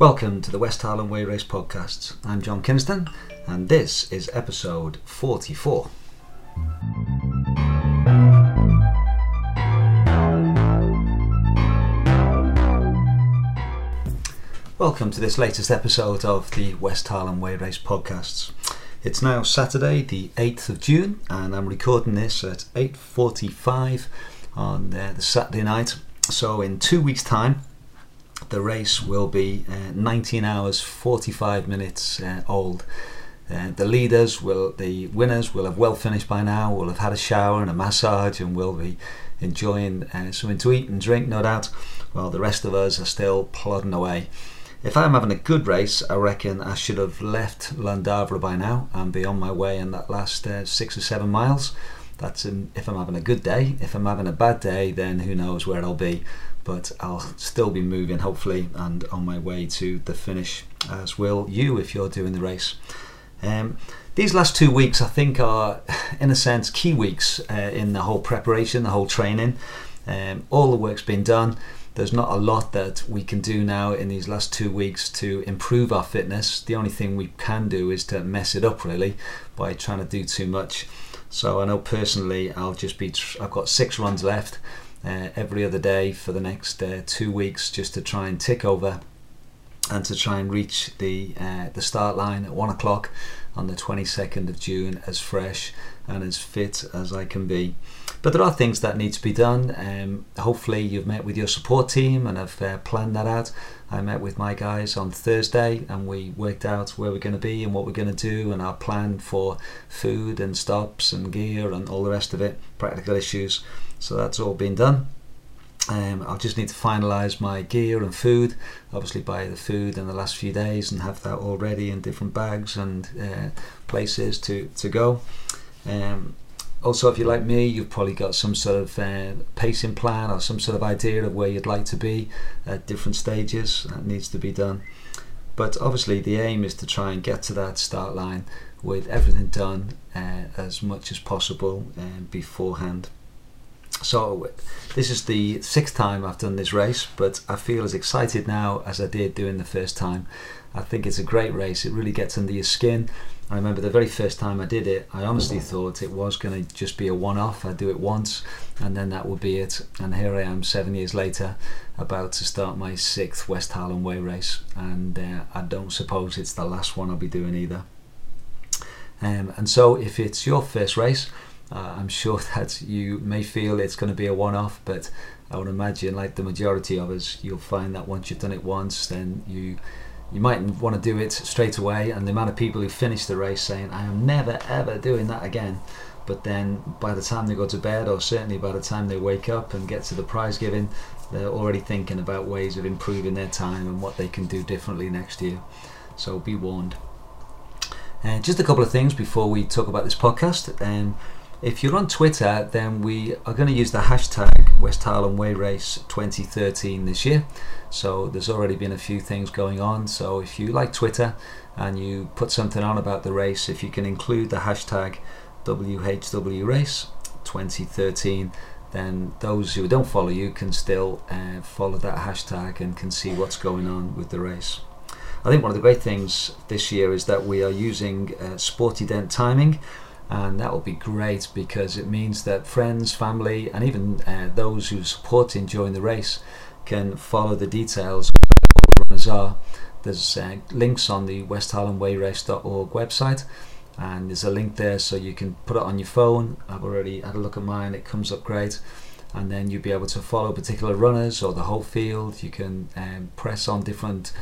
Welcome to the West Highland Way Race Podcasts. I'm John Kinston and this is episode 44. Welcome to this latest episode of the West Highland Way Race Podcasts. It's now Saturday the 8th of June and I'm recording this at 8:45 on the Saturday night. So in 2 weeks' time the race will be 19 hours 45 minutes old. The winners will have well finished by now, will have had a shower and a massage and will be enjoying something to eat and drink, no doubt, while the rest of us are still plodding away. If I'm having a good race, I reckon I should have left Llandovery by now and be on my way in that last 6 or 7 miles. That's if I'm having a good day. If I'm having a bad day, then who knows where I'll be. But I'll still be moving, hopefully, and on my way to the finish, as will you if you're doing the race. These last 2 weeks, I think, are, in a sense, key weeks in the whole preparation, the whole training. All the work's been done. There's not a lot that we can do now in these last 2 weeks to improve our fitness. The only thing we can do is to mess it up, really, by trying to do too much. So I know personally I've got 6 runs left every other day for the next 2 weeks, just to try and tick over and to try and reach the start line at 1 o'clock on the 22nd of June as fresh and as fit as I can be. But there are things that need to be done. Hopefully you've met with your support team and have planned that out. I met with my guys on Thursday and we worked out where we're going to be and what we're going to do and our plan for food and stops and gear and all the rest of it, practical issues. So that's all been done. I'll just need to finalise my gear and food, obviously buy the food in the last few days and have that all ready in different bags and places to go. Also, if you're like me, you've probably got some sort of pacing plan or some sort of idea of where you'd like to be at different stages. That needs to be done. But obviously the aim is to try and get to that start line with everything done as much as possible beforehand. So this is the 6th time I've done this race, but I feel as excited now as I did doing the first time. I think it's a great race. It really gets under your skin. I remember the very first time I did it, I honestly thought it was going to just be a one-off. I'd do it once and then that would be it. And here I am 7 years later, about to start my 6th West Highland Way race, and I don't suppose it's the last one I'll be doing either. And so if it's your first race, I'm sure that you may feel it's going to be a one-off, but I would imagine, like the majority of us, you'll find that once you've done it once, then you might want to do it straight away. And the amount of people who finish the race saying, I am never ever doing that again, but then by the time they go to bed, or certainly by the time they wake up and get to the prize giving, they're already thinking about ways of improving their time and what they can do differently next year. So be warned. Just a couple of things before we talk about this podcast. If you're on Twitter, then we are going to use the hashtag West Highland Way Race 2013 this year. So there's already been a few things going on. So if you like Twitter and you put something on about the race, if you can include the hashtag WHW Race 2013, then those who don't follow you can still follow that hashtag and can see what's going on with the race. I think one of the great things this year is that we are using Sportident timing. And that will be great because it means that friends, family and even those who support during the race can follow the details of who the runners are. There's links on the westhighlandwayrace.org website, and there's a link there so you can put it on your phone. I've already had a look at mine, it comes up great. And then you'll be able to follow particular runners or the whole field. You can press on different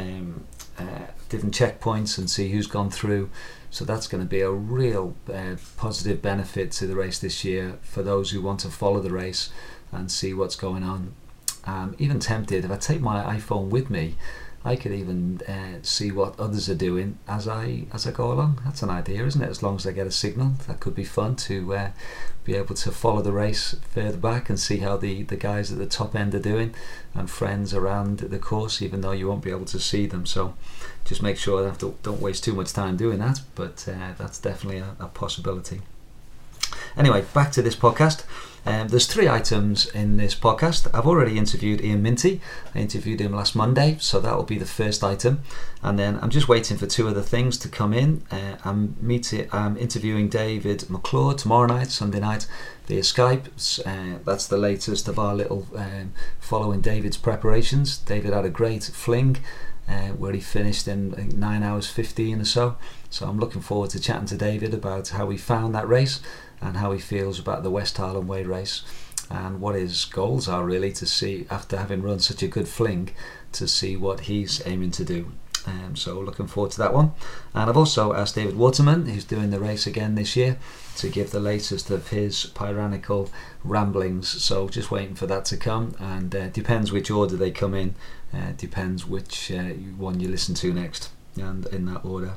checkpoints and see who's gone through. So that's going to be a real positive benefit to the race this year for those who want to follow the race and see what's going on. Even tempted, if I take my iPhone with me, I could even see what others are doing as I go along. That's an idea, isn't it? As long as I get a signal, that could be fun to be able to follow the race further back and see how the guys at the top end are doing, and friends around the course, even though you won't be able to see them. So just make sure don't waste too much time doing that, but that's definitely a possibility. Anyway, back to this podcast. There's 3 items in this podcast. I've already interviewed Ian Minty. I interviewed him last Monday, so that will be the first item. And then I'm just waiting for 2 other things to come in. I'm interviewing David McClure tomorrow night, Sunday night, via Skype. That's the latest of our little following David's preparations. David had a great fling where he finished in 9 hours 15 or so. So I'm looking forward to chatting to David about how he found that race and how he feels about the West Highland Way race and what his goals are, really, to see, after having run such a good fling, to see what he's aiming to do. So looking forward to that one. And I've also asked David Waterman, who's doing the race again this year, to give the latest of his tyrannical ramblings. So just waiting for that to come, and depends which order they come in, depends which one you listen to next, and in that order.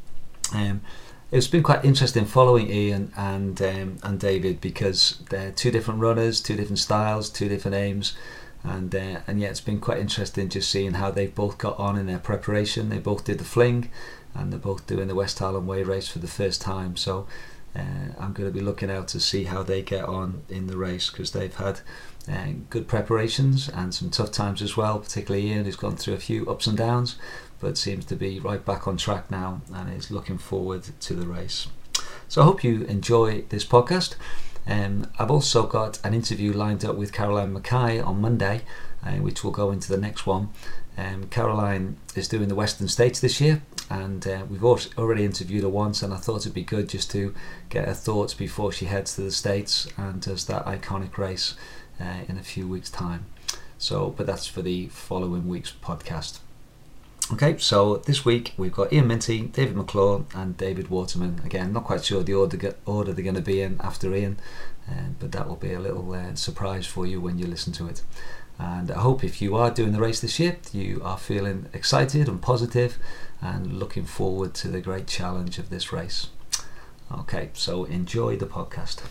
It's been quite interesting following Ian and David, because they're 2 different runners, 2 different styles, 2 different aims, and yeah, it's been quite interesting just seeing how they've both got on in their preparation. They both did the fling, and they're both doing the West Highland Way race for the first time. So I'm going to be looking out to see how they get on in the race, because they've had good preparations and some tough times as well, particularly Ian, who's gone through a few ups and downs, but seems to be right back on track now and is looking forward to the race. So I hope you enjoy this podcast. I've also got an interview lined up with Caroline Mackay on Monday, which will go into the next one. Caroline is doing the Western States this year, and we've already interviewed her once, and I thought it'd be good just to get her thoughts before she heads to the States and does that iconic race in a few weeks' time. So, but that's for the following week's podcast. Okay, so this week we've got Ian Minty, David McClure and David Waterman. Again, not quite sure the order they're going to be in after Ian, but that will be a little surprise for you when you listen to it. And I hope if you are doing the race this year, you are feeling excited and positive and looking forward to the great challenge of this race. Okay, so enjoy the podcast.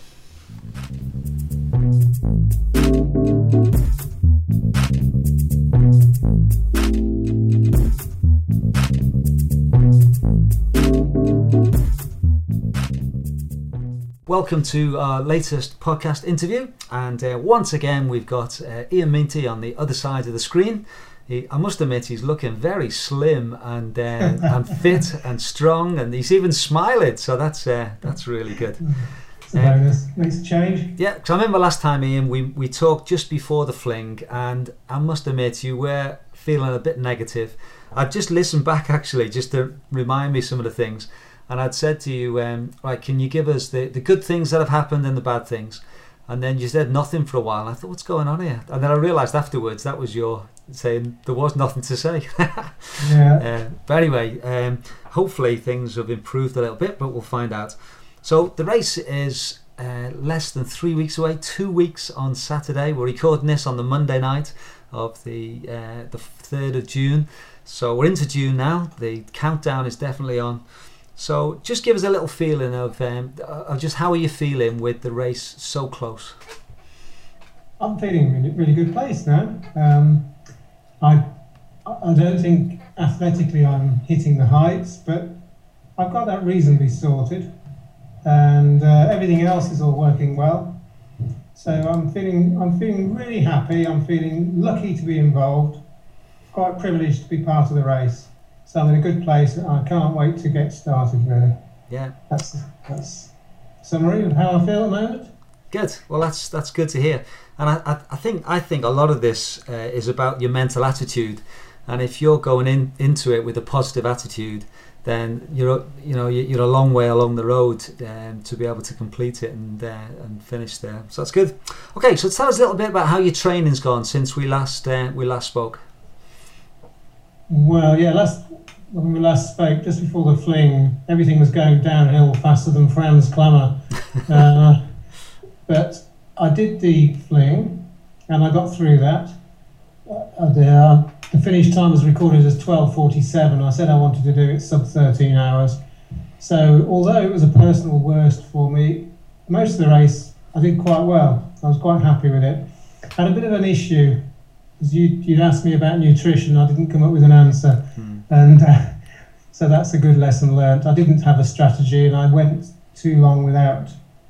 Welcome to our latest podcast interview, and once again we've got Ian Minty on the other side of the screen. I must admit he's looking very slim and fit and strong, and he's even smiling, so that's really good. It's a bonus. Makes a change. Yeah, because I remember last time, Ian, we talked just before the fling, and I must admit you were feeling a bit negative. I've just listened back actually just to remind me some of the things. And I'd said to you, right, can you give us the good things that have happened and the bad things? And then you said nothing for a while. And I thought, what's going on here? And then I realised afterwards that was your saying there was nothing to say. Yeah. But anyway, hopefully things have improved a little bit, but we'll find out. So the race is less than 3 weeks away, 2 weeks on Saturday. We're recording this on the Monday night of the 3rd of June. So we're into June now. The countdown is definitely on. So just give us a little feeling of just how are you feeling with the race so close? I'm feeling in a really good place now. I don't think athletically I'm hitting the heights, but I've got that reasonably sorted, and everything else is all working well. So I'm feeling really happy. I'm feeling lucky to be involved. Quite privileged to be part of the race. So I'm in a good place. I can't wait to get started, really. Yeah. That's a summary of how I feel at the moment. Good. Well, that's good to hear. And I think a lot of this is about your mental attitude. And if you're going into it with a positive attitude, then you're a long way along the road to be able to complete it and finish there. So that's good. Okay, so tell us a little bit about how your training's gone since we last spoke. Well, yeah, when we last spoke, just before the fling, everything was going downhill faster than Franz Klammer. But I did the fling, and I got through that. The finish time was recorded as 12:47. I said I wanted to do it sub 13 hours. So although it was a personal worst for me, most of the race I did quite well. I was quite happy with it. Had a bit of an issue. You'd asked me about nutrition, I didn't come up with an answer, and so that's a good lesson learnt. I didn't have a strategy, and I went too long without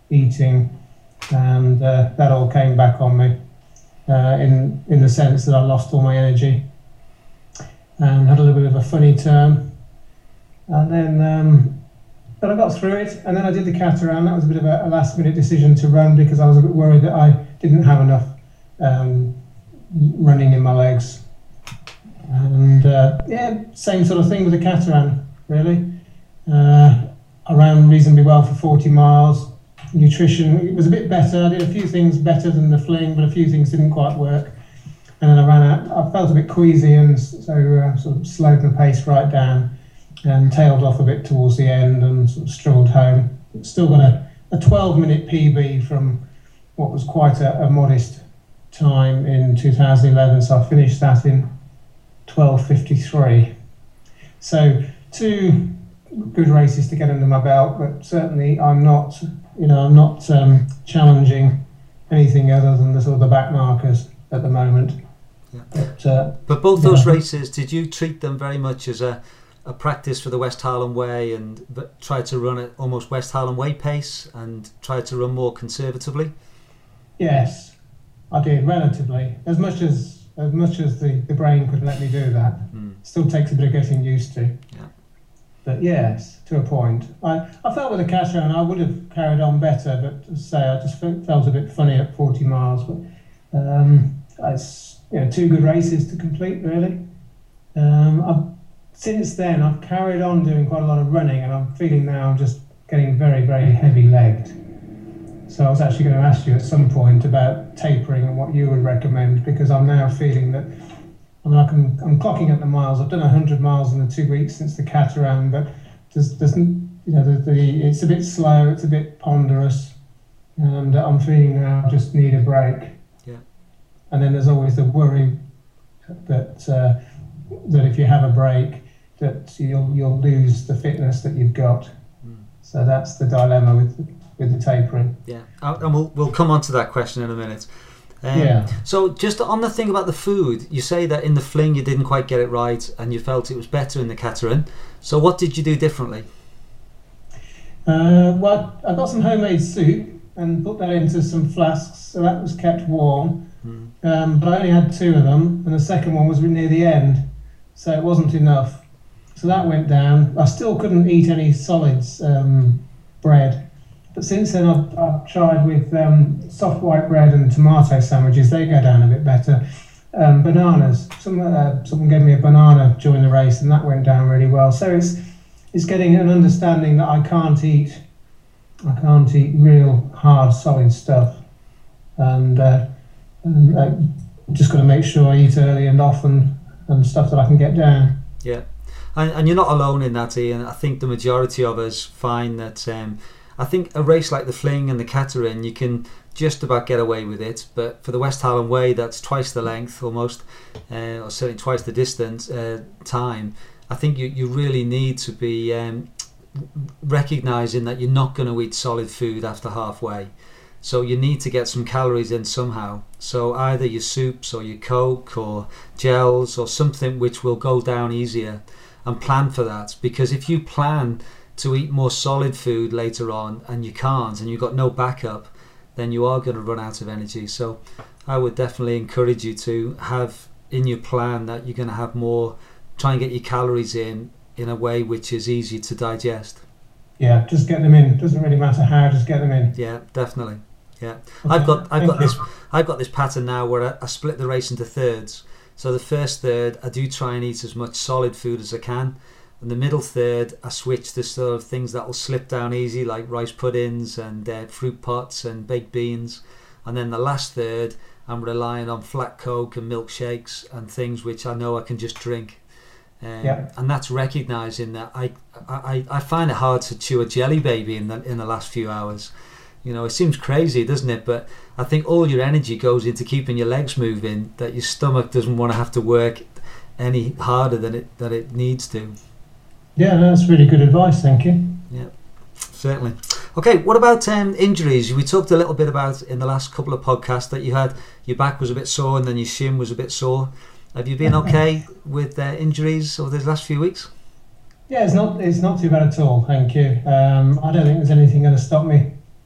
eating, and that all came back on me in the sense that I lost all my energy and had a little bit of a funny turn. And then but I got through it, and then I did the Cataran. That was a bit of a last-minute decision to run because I was a bit worried that I didn't have enough running in my legs. And same sort of thing with the Cataran, really. I ran reasonably well for 40 miles. Nutrition, it was a bit better. I did a few things better than the Fling, but a few things didn't quite work. And then I ran out. I felt a bit queasy, and so sort of slowed my pace right down and tailed off a bit towards the end and sort of strolled home. Still got a 12-minute PB from what was quite a modest time in 2011, so I finished that in 12:53. So 2 good races to get under my belt, but certainly I'm not challenging anything other than the sort of the back markers at the moment. Yeah. But both those races, did you treat them very much as a practice for the West Highland Way, and try to run at almost West Highland Way pace and try to run more conservatively? Yes, I did, relatively. As much as the brain could let me do that. Still takes a bit of getting used to. Yeah. But yes, to a point. I felt with the Cataran I would have carried on better, but as I say, I just felt a bit funny at 40 miles. But it's 2 good races to complete, really. Since then, I've carried on doing quite a lot of running, and I'm feeling now I'm just getting very, very heavy-legged. So I was actually going to ask you at some point about tapering and what you would recommend, because I'm now feeling that I'm clocking at the miles. I've done 100 miles in the 2 weeks since the Cataran, but it's a bit slow, it's a bit ponderous, and I'm feeling now I just need a break. Yeah. And then there's always the worry that if you have a break, that you'll lose the fitness that you've got. So that's the dilemma with the tapering. Yeah, and we'll come on to that question in a minute. So just on the thing about the food, you say that in the Fling you didn't quite get it right and you felt it was better in the Cataran. So what did you do differently? Well, I got some homemade soup and put that into some flasks, so that was kept warm. But I only had 2 of them, and the second one was near the end, so it wasn't enough. So that went down. I still couldn't eat any solids, bread. But since then I've tried with soft white bread and tomato sandwiches. They go down a bit better. Bananas. Someone gave me a banana during the race, and that went down really well. So it's getting an understanding that I can't eat real hard solid stuff, and just got to make sure I eat early and often and stuff that I can get down. Yeah, and you're not alone in that, Ian. I think the majority of us find that. I think a race like the Fling and the Cataran, you can just about get away with it, but for the West Highland Way, that's twice the length almost, or certainly twice the distance time. I think you really need to be recognising that you're not going to eat solid food after halfway. So you need to get some calories in somehow. So either your soups or your Coke or gels or something which will go down easier, and plan for that. Because if you plan to eat more solid food later on and you can't, and you've got no backup, then you are going to run out of energy. So I would definitely encourage you to have in your plan that you're going to have more, try and get your calories in a way which is easy to digest. Yeah, just get them in. Doesn't really matter how, just get them in. Yeah, definitely. Yeah, Okay. I've got this pattern now where I split the race into thirds. So the first third I do try and eat as much solid food as I can, and the middle third I switch to sort of things that will slip down easy, like rice puddings and fruit pots and baked beans, and then the last third I'm relying on flat Coke and milkshakes and things which I know I can just drink. And that's recognising that I find it hard to chew a jelly baby in the last few hours. You know, it seems crazy, doesn't it? But I think all your energy goes into keeping your legs moving, that your stomach doesn't want to have to work any harder than it needs to. Yeah, that's really good advice, thank you. Yeah, certainly. Okay, what about injuries? We talked a little bit about in the last couple of podcasts that you had your back was a bit sore and then your shin was a bit sore. Have you been okay with injuries over these last few weeks? Yeah, it's not too bad at all, thank you. I don't think there's anything going to stop me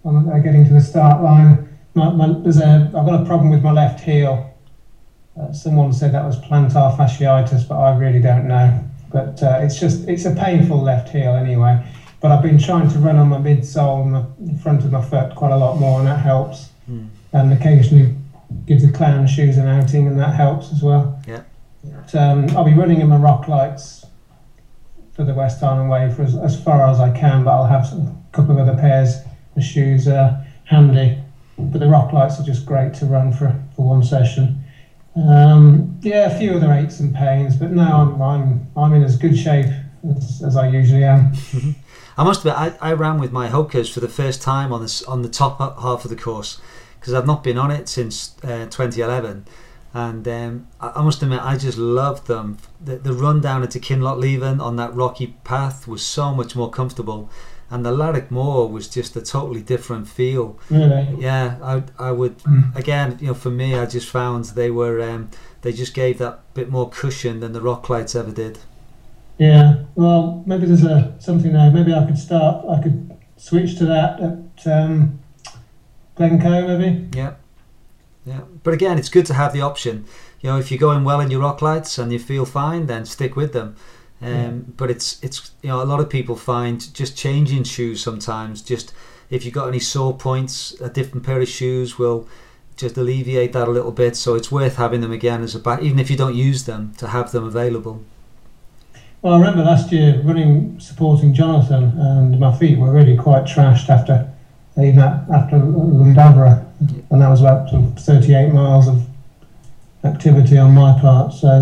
on getting to the start line. I've got a problem with my left heel. Someone said that was plantar fasciitis, but I really don't know. But it's a painful left heel anyway. But I've been trying to run on my midsole and the front of my foot quite a lot more, and that helps. And occasionally give the clown shoes an outing, and that helps as well. Yeah. But, I'll be running in my rock lights for the West Island Way for as far as I can, but I'll have a couple of other pairs of shoes handy. But the rock lights are just great to run for one session. A few other aches and pains, but now I'm in as good shape as I usually am. I must admit, I ran with my Hokas for the first time on the top half of the course, because I've not been on it since 2011, and I must admit I just loved them. The run down into Kinlochleven on that rocky path was so much more comfortable, and the Larrick Moor was just a totally different feel. Really? Yeah, I would again, for me, I just found they just gave that bit more cushion than the rock lights ever did. Yeah, well, maybe there's something there. Maybe I could switch to that at Glencoe, maybe. Yeah. But again, it's good to have the option. If you're going well in your rock lights and you feel fine, then stick with them. But it's a lot of people find just changing shoes sometimes. Just if you've got any sore points, a different pair of shoes will just alleviate that a little bit. So it's worth having them again as a back, even if you don't use them, to have them available. Well, I remember last year supporting Jonathan, and my feet were really quite trashed after Lundavra, and that was about 38 miles of activity on my part. So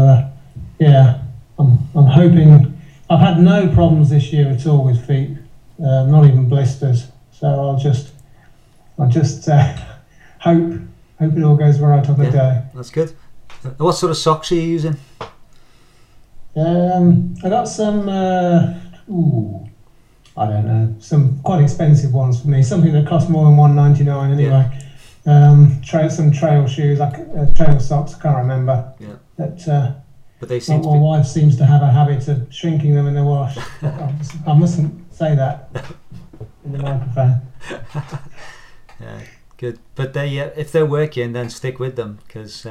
I'm hoping. I've had no problems this year at all with feet, not even blisters. So I'll just hope it all goes right on the day. That's good. What sort of socks are you using? I got some, I don't know, some quite expensive ones for me. Something that cost more than $1.99 anyway. Yeah. Some trail shoes, trail socks. I can't remember. Yeah. But they seem. My wife seems to have a habit of shrinking them in the wash. I mustn't say that in the microphone. Yeah, good. But if they're working, then stick with them, because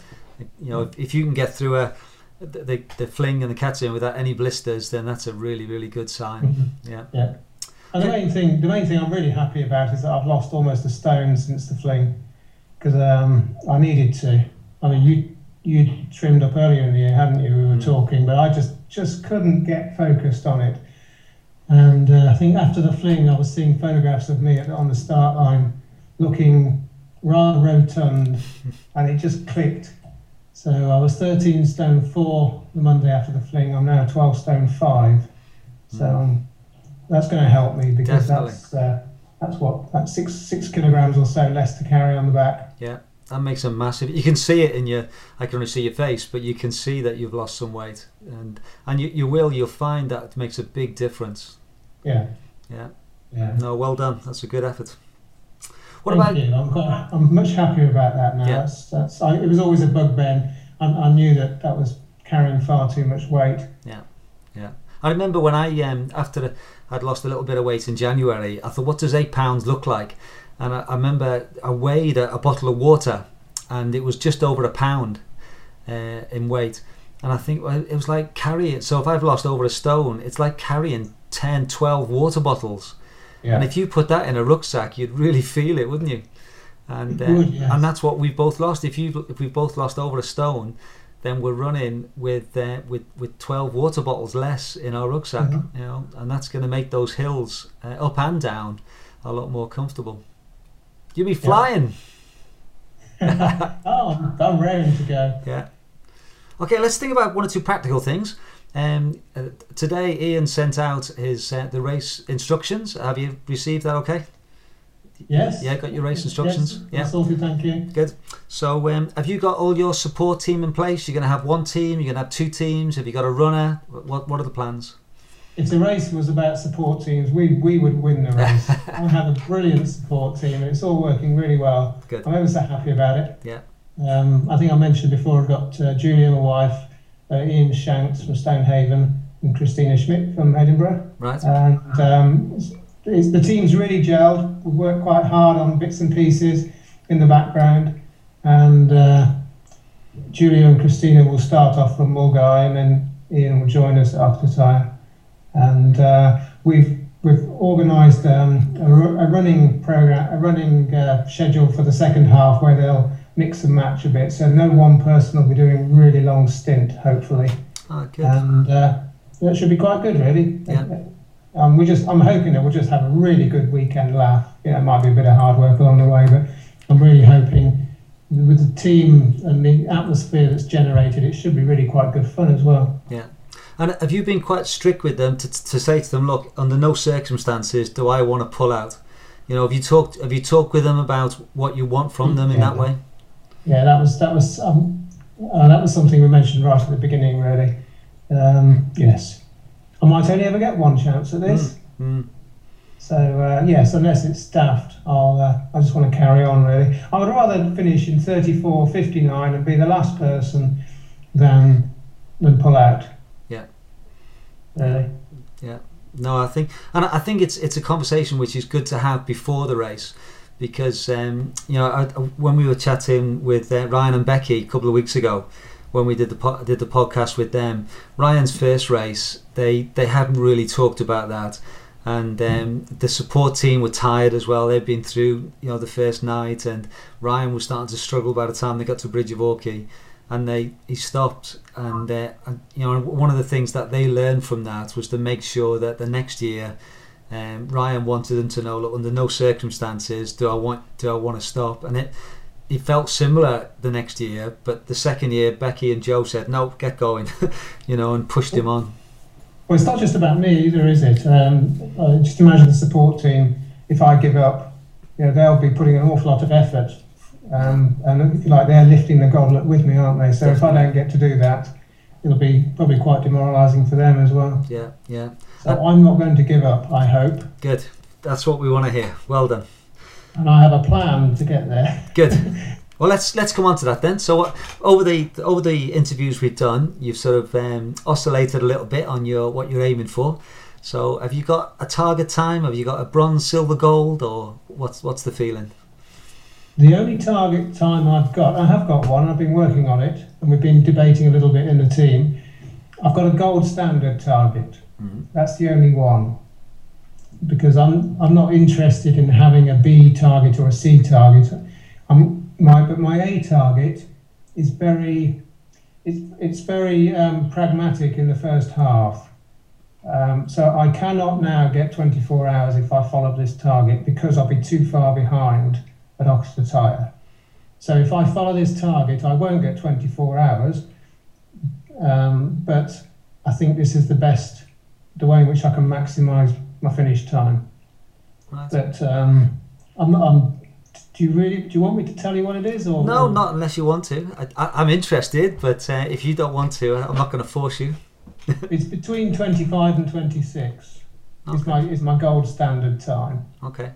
if you can get through the fling and the Katzin without any blisters, then that's a really, really good sign. Yeah. And the main thing I'm really happy about is that I've lost almost a stone since the fling, because I needed to. I mean, you trimmed up earlier in the year, hadn't you? We were talking, but I just couldn't get focused on it. And I think after the fling, I was seeing photographs of me on the start line, looking rather rotund, and it just clicked. So I was 13 stone 4 the Monday after the fling. I'm now 12 stone 5. So that's going to help me, because that's 6 kilograms or so less to carry on the back. Yeah, that makes a massive. You can see it I can only see your face, but you can see that you've lost some weight, and you'll find that it makes a big difference. Yeah. No, well done. That's a good effort. Thank you. I'm much happier about that now. Yeah. It was always a bugbear. I knew that was carrying far too much weight. Yeah. I remember when after I'd lost a little bit of weight in January, I thought, what does 8 pounds look like? And I remember I weighed a bottle of water, and it was just over a pound in weight. And I think it was like carrying. So if I've lost over a stone, it's like carrying 10, 12 water bottles. Yeah. And if you put that in a rucksack, you'd really feel it, wouldn't you? And yes. And that's what we've both lost. If we've both lost over a stone, then we're running with 12 water bottles less in our rucksack. Mm-hmm. And that's going to make those hills up and down a lot more comfortable. You'll be flying. Oh, I'm raring to go. Yeah. Okay, let's think about one or two practical things. Today Ian sent out his the race instructions. Have you received that okay? Yes. Yeah, got your race instructions? Yes, yeah. Sorted, thank you. Good. So have you got all your support team in place? You're going to have one team? You're going to have 2 teams? Have you got a runner? What are the plans? If the race was about support teams, we would win the race. I have a brilliant support team, and it's all working really well. Good. I'm ever so happy about it. Yeah. I think I mentioned before, I've got Julia, my wife, Ian Shanks from Stonehaven, and Christina Schmidt from Edinburgh. Right. And the team's really gelled. We've worked quite hard on bits and pieces in the background, and Julia and Christina will start off from Mulgai, and then Ian will join us at Octatire. And we've organised a running program, a running schedule for the second half where they'll mix and match a bit. So no one person will be doing a really long stint, hopefully. Oh, good. And that should be quite good, really. Yeah. I'm hoping that we'll just have a really good weekend laugh. It might be a bit of hard work along the way, but I'm really hoping with the team and the atmosphere that's generated, it should be really quite good fun as well. Yeah. And have you been quite strict with them to say to them, look, under no circumstances do I want to pull out? Have you talked with them about what you want from them in that way? Yeah, that was something we mentioned right at the beginning, really. Yes, I might only ever get one chance at this. So yes, unless it's staffed, I just want to carry on, really. I would rather finish in 34:59 and be the last person than pull out. Yeah. Really. Yeah. No, I think it's a conversation which is good to have before the race, because when we were chatting with Ryan and Becky a couple of weeks ago, when we did the podcast with them, Ryan's first race, they hadn't really talked about that, and the support team were tired as well. They'd been through the first night, and Ryan was starting to struggle by the time they got to Bridge of Orchy, and he stopped, and one of the things that they learned from that was to make sure that the next year, Ryan wanted them to know, look, under no circumstances do I want to stop. And it felt similar the next year, but the second year Becky and Joe said no, get going, and pushed him on. Well, it's not just about me either, is it? Just imagine the support team. If I give up, they'll be putting an awful lot of effort, and if you like, they're lifting the gauntlet with me, aren't they? So if I don't get to do that, it'll be probably quite demoralising for them as well. Yeah, yeah. So I'm not going to give up, I hope. Good. That's what we want to hear. Well done. And I have a plan to get there. Good. Well, let's come on to that then. So over the interviews we've done, you've sort of oscillated a little bit on what you're aiming for. So have you got a target time? Have you got a bronze, silver, gold, or what's the feeling? The only target time I have got one. I've been working on it, and we've been debating a little bit in the team. I've got a gold standard target. Mm-hmm. That's the only one, because I'm not interested in having a B target or a C target. But my A target is very pragmatic in the first half. So I cannot now get 24 hours if I follow this target, because I'll be too far behind at Octatire. So if I follow this target, I won't get 24 hours. But I think this is the way in which I can maximise my finish time. Right. But do you want me to tell you what it is? Or no, not unless you want to. I'm interested, but if you don't want to, I'm not going to force you. It's between 25 and 26. Okay. Is my gold standard time. Okay.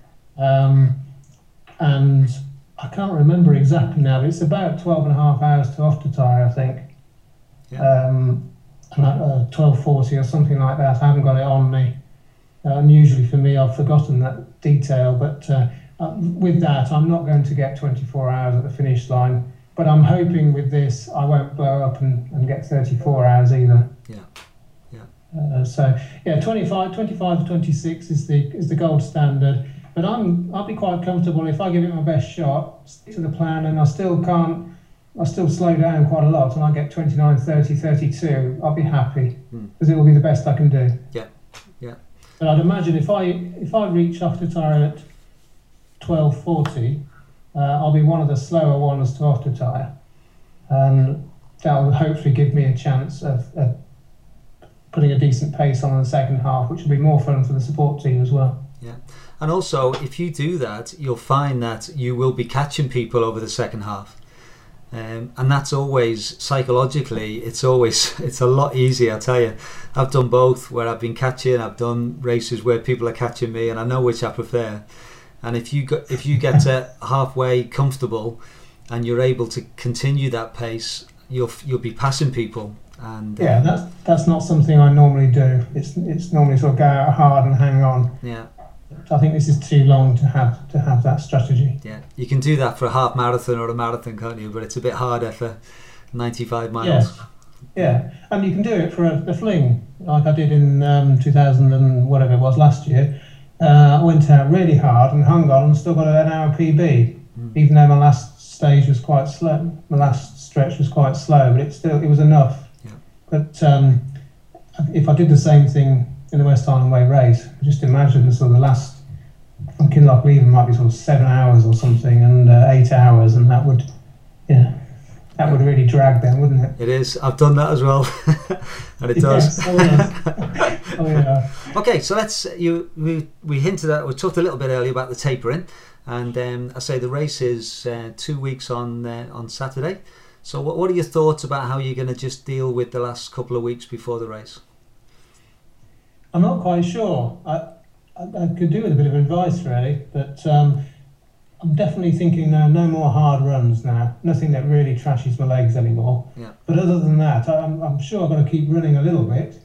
And I can't remember exactly now, but it's about 12 and a half hours to Octatire, I think. Yeah. 12:40 or something like that. I haven't got it on me. Unusually for me, I've forgotten that detail, but with that, I'm not going to get 24 hours at the finish line. But I'm hoping with this, I won't blow up and get 34 hours either. Yeah, yeah. So yeah, 25 to 26 is the gold standard. But I'll be quite comfortable if I give it my best shot, stick to the plan, and I still slow down quite a lot, and I get 29, 30, 32. I'll be happy, because it will be the best I can do. Yeah, yeah. But I'd imagine if I reach Octatire at 12:40, I'll be one of the slower ones to Octatire, and that'll hopefully give me a chance of putting a decent pace on in the second half, which will be more fun for the support team as well. Yeah. And also, if you do that, you'll find that you will be catching people over the second half. And that's always, psychologically, it's a lot easier, I tell you. I've done both, where I've been catching, I've done races where people are catching me, and I know which I prefer. And if you get to halfway comfortable and you're able to continue that pace, you'll be passing people. And yeah, that's not something I normally do. It's normally sort of go out hard and hang on. Yeah. I think this is too long to have that strategy. Yeah, you can do that for a half marathon or a marathon, can't you? But it's a bit harder for 95 miles. Yes. Yeah, and you can do it for a fling, like I did in 2000 and whatever it was last year. I went out really hard and hung on and still got an hour PB, even though my last stage was quite slow. My last stretch was quite slow, but it was enough. Yeah. But if I did the same thing in the West Highland Way race, just imagine the sort of the last from Kinlochleven might be sort of 7 hours or something, and 8 hours, and that would, that would really drag them, wouldn't it? It is. I've done that as well, and it does. Yes. Oh, yes. Oh, yeah. Okay, so we hinted at, we talked a little bit earlier about the tapering, and I say the race is 2 weeks on Saturday. So what are your thoughts about how you're going to just deal with the last couple of weeks before the race? I'm not quite sure. I could do with a bit of advice, really, but I'm definitely thinking no more hard runs now. Nothing that really trashes my legs anymore. Yeah. But other than that, I'm sure I've got to keep running a little bit.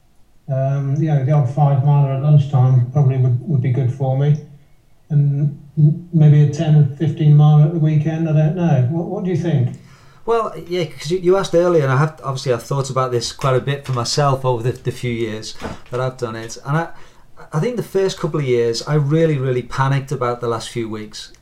The odd 5 miler at lunchtime probably would be good for me, and maybe a 10 or 15 mile at the weekend. I don't know. What do you think? Well, yeah, because you asked earlier, and I've thought about this quite a bit for myself over the few years that I've done it, and I think the first couple of years I really panicked about the last few weeks.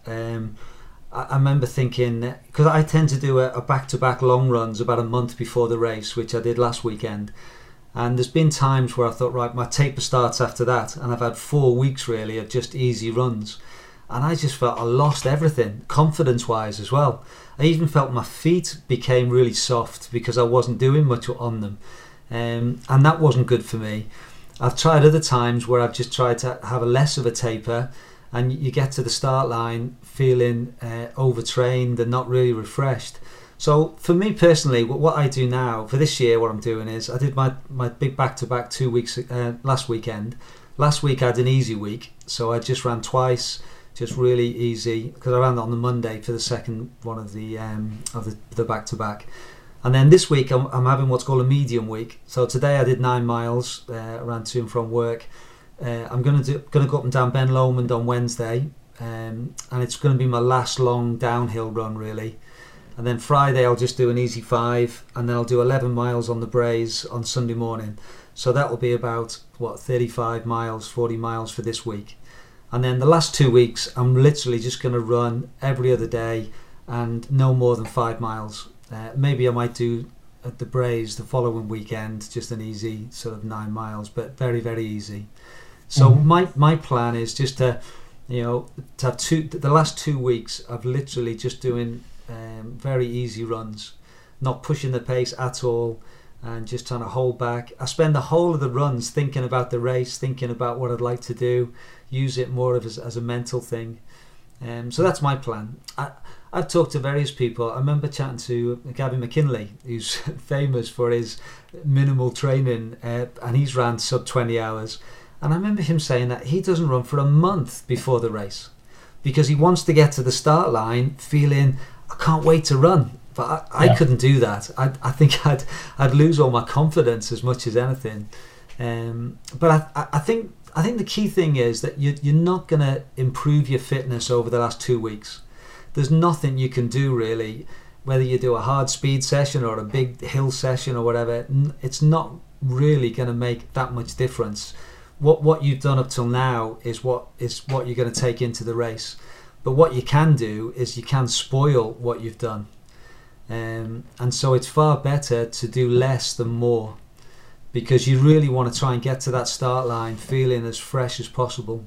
I remember thinking, because I tend to do a back-to-back long runs about a month before the race, which I did last weekend, and there's been times where I thought, right, my taper starts after that, and I've had 4 weeks really of just easy runs, and I just felt I lost everything, confidence-wise as well. I even felt my feet became really soft because I wasn't doing much on them, and that wasn't good for me. I've tried other times where I've just tried to have a less of a taper, and you get to the start line feeling overtrained and not really refreshed. So for me personally, what I do now for this year, what I'm doing is I did my big back-to-back 2 weeks last weekend. Last week I had an easy week, so I just ran twice, just really easy, because I ran on the Monday for the second one of the back-to-back. And then this week I'm having what's called a medium week. So today I did 9 miles, around to and from work. I'm going to go up and down Ben Lomond on Wednesday, and it's going to be my last long downhill run really. And then Friday I'll just do an easy 5, and then I'll do 11 miles on the Braes on Sunday morning. So that will be about 35 miles, 40 miles for this week. And then the last 2 weeks I'm literally just going to run every other day and no more than 5 miles. Maybe I might do at the Braes the following weekend, just an easy sort of 9 miles, but very easy. So my plan is just to have the last 2 weeks of literally just doing very easy runs, not pushing the pace at all, and just trying to hold back. I spend the whole of the runs thinking about the race, thinking about what I'd like to do, use it more of as a mental thing. So that's my plan. I've talked to various people. I remember chatting to Gavin McKinley, who's famous for his minimal training, and he's ran sub 20 hours. And I remember him saying that he doesn't run for a month before the race because he wants to get to the start line feeling, I can't wait to run. But I couldn't do that. I think I'd lose all my confidence as much as anything. But I think the key thing is that you're not going to improve your fitness over the last 2 weeks. There's nothing you can do really, whether you do a hard speed session or a big hill session or whatever. It's not really going to make that much difference. What you've done up till now is what you're going to take into the race. But what you can do is you can spoil what you've done. And so it's far better to do less than more, because you really want to try and get to that start line feeling as fresh as possible.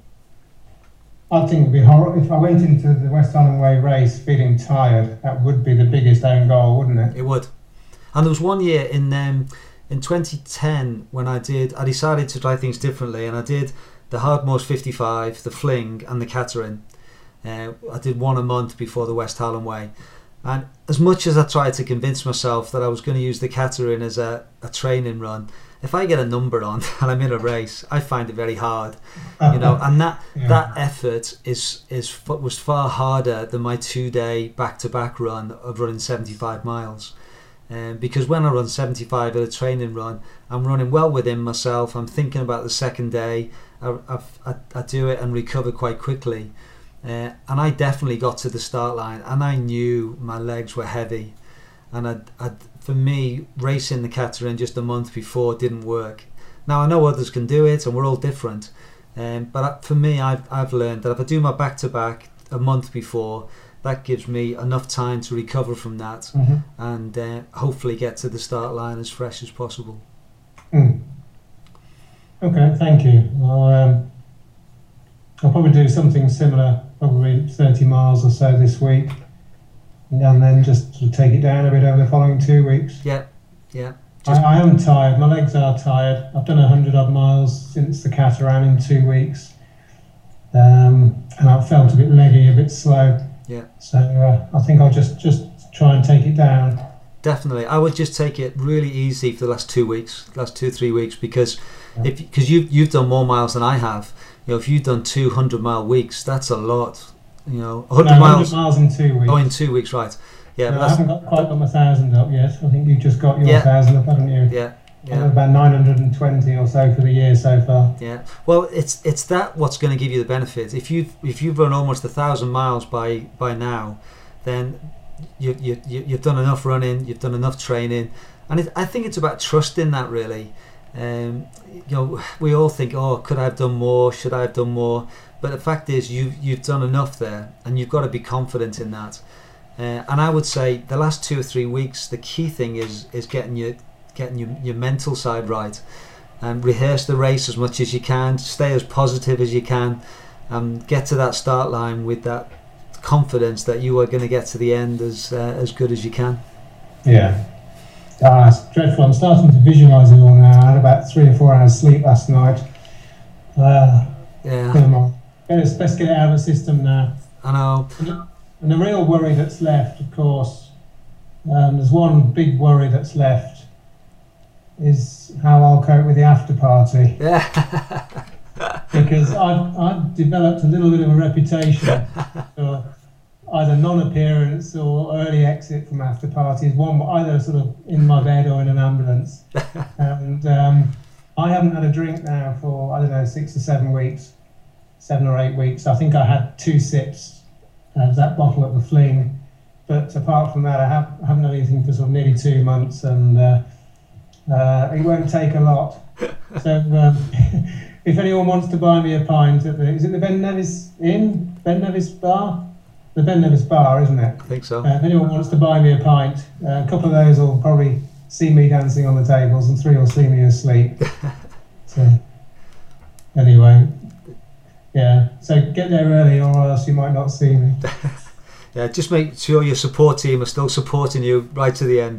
I think it would be horrible if I went into the West Highland Way race feeling tired. That would be the biggest own goal, wouldn't it? It would. And there was one year in 2010 when I decided to try things differently, and I did the Hardmoors 55, the Fling, and the Catherine. I did one a month before the West Highland Way. And as much as I tried to convince myself that I was going to use the Catherine as a training run, if I get a number on and I'm in a race, I find it very hard, and that effort was far harder than my 2-day back-to-back run of running 75 miles. Because when I run 75 at a training run, I'm running well within myself. I'm thinking about the second day. I do it and recover quite quickly. And I definitely got to the start line and I knew my legs were heavy. And for me, racing the Caterin just a month before didn't work. Now I know others can do it and we're all different. But for me, I've learned that if I do my back-to-back a month before, that gives me enough time to recover from that and hopefully get to the start line as fresh as possible. Okay, thank you. I'll probably do something similar, probably 30 miles or so this week, and then just to take it down a bit over the following 2 weeks. Yeah. I am tired. My legs are tired. I've done 100 odd miles since the Cateran in 2 weeks, and I felt a bit leggy, a bit slow. Yeah. So I think I'll just try and take it down. Definitely, I would just take it really easy for the last 2 weeks, last 2-3 weeks, because you've done more miles than I have. If you've done 200-mile weeks, that's a lot. 100 miles in 2 weeks. Oh, in 2 weeks, right? Yeah, no, I haven't quite got my 1,000 up yet. I think you've just got your 1,000 up, haven't you? Yeah. About 920 or so for the year so far. Yeah. Well, it's that what's going to give you the benefit. If you've run almost 1,000 miles by now, then you've done enough running, you've done enough training, and I think it's about trusting that really. We all think, oh, could I have done more? Should I have done more? But the fact is, you've done enough there, and you've got to be confident in that. And I would say the last 2 or 3 weeks, the key thing is getting your mental side right, and rehearse the race as much as you can. Stay as positive as you can, and get to that start line with that confidence that you are going to get to the end as good as you can. Yeah. It's dreadful. I'm starting to visualise it all now. I had about 3 or 4 hours sleep last night. Best get it out of the system now. I know. And the real worry that's left, of course, there's one big worry that's left, is how I'll cope with the after party. Because I've developed a little bit of a reputation for either non-appearance or early exit from after parties, either sort of in my bed or in an ambulance. And I haven't had a drink now for, 6 or 7 weeks, 7 or 8 weeks. I think I had 2 sips of that bottle at the Fling, but apart from that, I haven't had anything for sort of nearly 2 months, and it won't take a lot. So if anyone wants to buy me a pint at is it the Ben Nevis Inn? Ben Nevis Bar? The Ben Nevis Bar, isn't it? I think so. If anyone wants to buy me a pint, a couple of those will probably see me dancing on the tables, and 3 will see me asleep. So anyway, yeah. So get there early, or else you might not see me. Yeah, just make sure your support team are still supporting you right to the end.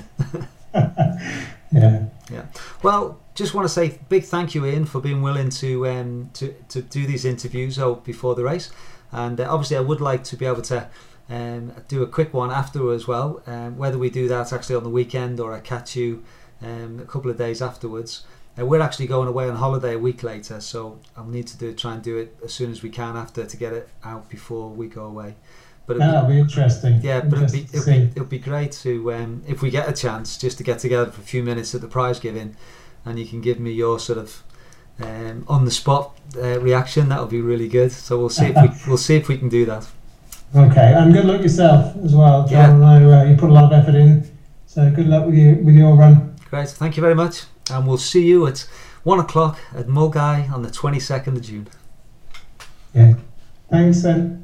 Yeah. Well, just want to say big thank you, Ian, for being willing to do these interviews before the race, and obviously I would like to be able to do a quick one after as well. Whether we do that actually on the weekend or I catch you a couple of days afterwards. We're actually going away on holiday a week later, so I'll need to try and do it as soon as we can after to get it out before we go away. But that'll be interesting. Yeah, but it'll be great to if we get a chance just to get together for a few minutes at the prize giving, and you can give me your sort of on the spot reaction. That'll be really good. So we'll see if we can do that. Okay, and good luck yourself as well, John. Yeah. I know you put a lot of effort in, so good luck with your run. Great, thank you very much, and we'll see you at 1 o'clock at Mulgai on the 22nd of June. Yeah, thanks then.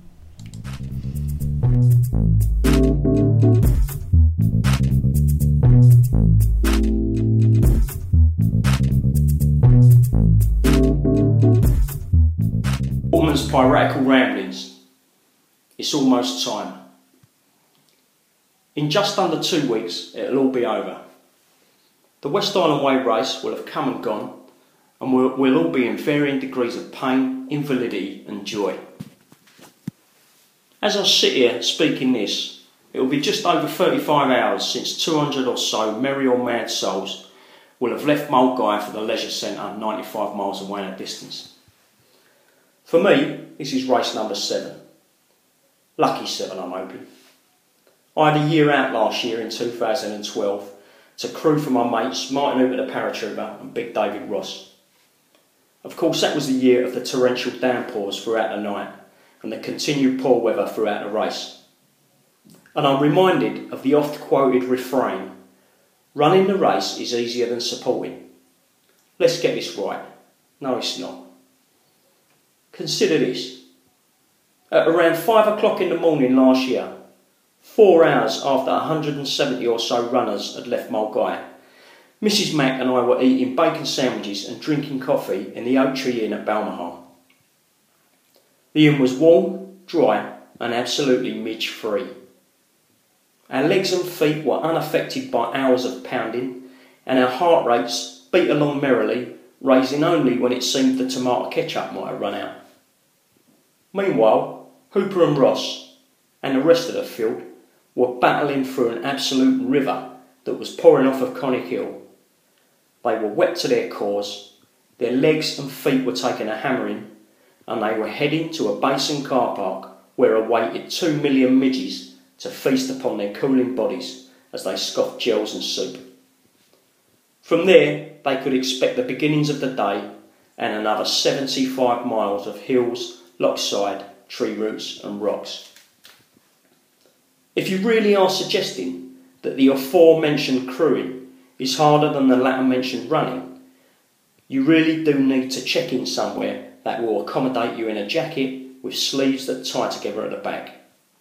Waterman's Piratical Ramblings. It's almost time. In just under 2 weeks, it'll all be over. The West Island Way race will have come and gone, and we'll all be in varying degrees of pain, invalidity and joy. As I sit here speaking this, it will be just over 35 hours since 200 or so merry or mad souls will have left Mulgai for the leisure centre 95 miles away in a distance. For me, this is race number 7. Lucky 7, I'm hoping. I had a year out last year in 2012 to crew for my mates Martin Hooper the paratrooper and Big David Ross. Of course, that was the year of the torrential downpours throughout the night and the continued poor weather throughout the race. And I'm reminded of the oft-quoted refrain, running the race is easier than supporting. Let's get this right. No, it's not. Consider this. At around 5 o'clock in the morning last year, 4 hours after 170 or so runners had left Mulgai, Mrs. Mack and I were eating bacon sandwiches and drinking coffee in the Oak Tree Inn at Balmaha. The inn was warm, dry and absolutely midge-free. Our legs and feet were unaffected by hours of pounding, and our heart rates beat along merrily, raising only when it seemed the tomato ketchup might have run out. Meanwhile, Hooper and Ross, and the rest of the field, were battling through an absolute river that was pouring off of Conic Hill. They were wet to their cores, their legs and feet were taking a hammering, and they were heading to a basin car park where awaited 2 million midges to feast upon their cooling bodies as they scoffed gels and soup. From there, they could expect the beginnings of the day and another 75 miles of hills, lochside, tree roots and rocks. If you really are suggesting that the aforementioned crewing is harder than the latter mentioned running, you really do need to check in somewhere that will accommodate you in a jacket with sleeves that tie together at the back.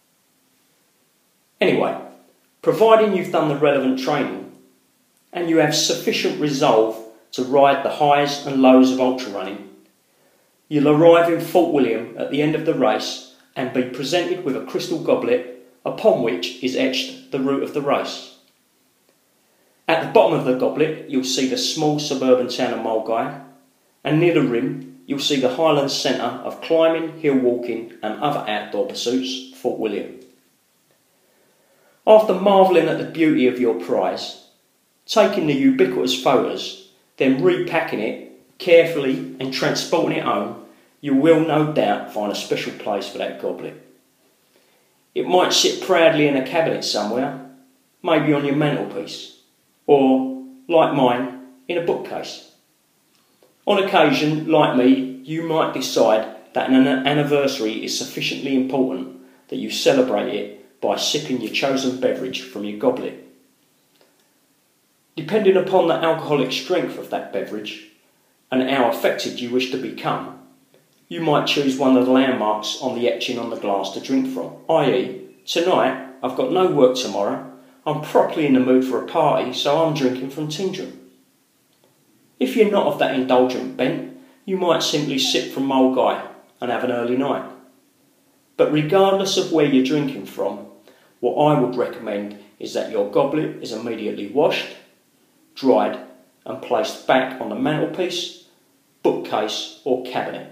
Anyway, providing you've done the relevant training and you have sufficient resolve to ride the highs and lows of ultra running, you'll arrive in Fort William at the end of the race and be presented with a crystal goblet upon which is etched the route of the race. At the bottom of the goblet you'll see the small suburban town of Mulgai, and near the rim you'll see the Highlands Centre of climbing, hill walking and other outdoor pursuits, Fort William. After marvelling at the beauty of your prize, taking the ubiquitous photos, then repacking it carefully and transporting it home, you will no doubt find a special place for that goblet. It might sit proudly in a cabinet somewhere, maybe on your mantelpiece, or, like mine, in a bookcase. On occasion, like me, you might decide that an anniversary is sufficiently important that you celebrate it by sipping your chosen beverage from your goblet. Depending upon the alcoholic strength of that beverage and how affected you wish to become, you might choose one of the landmarks on the etching on the glass to drink from, i.e., tonight I've got no work tomorrow, I'm properly in the mood for a party, so I'm drinking from Tindrum. If you're not of that indulgent bent, you might simply sip from Mulgai and have an early night. But regardless of where you're drinking from, what I would recommend is that your goblet is immediately washed, dried and placed back on the mantelpiece, bookcase or cabinet.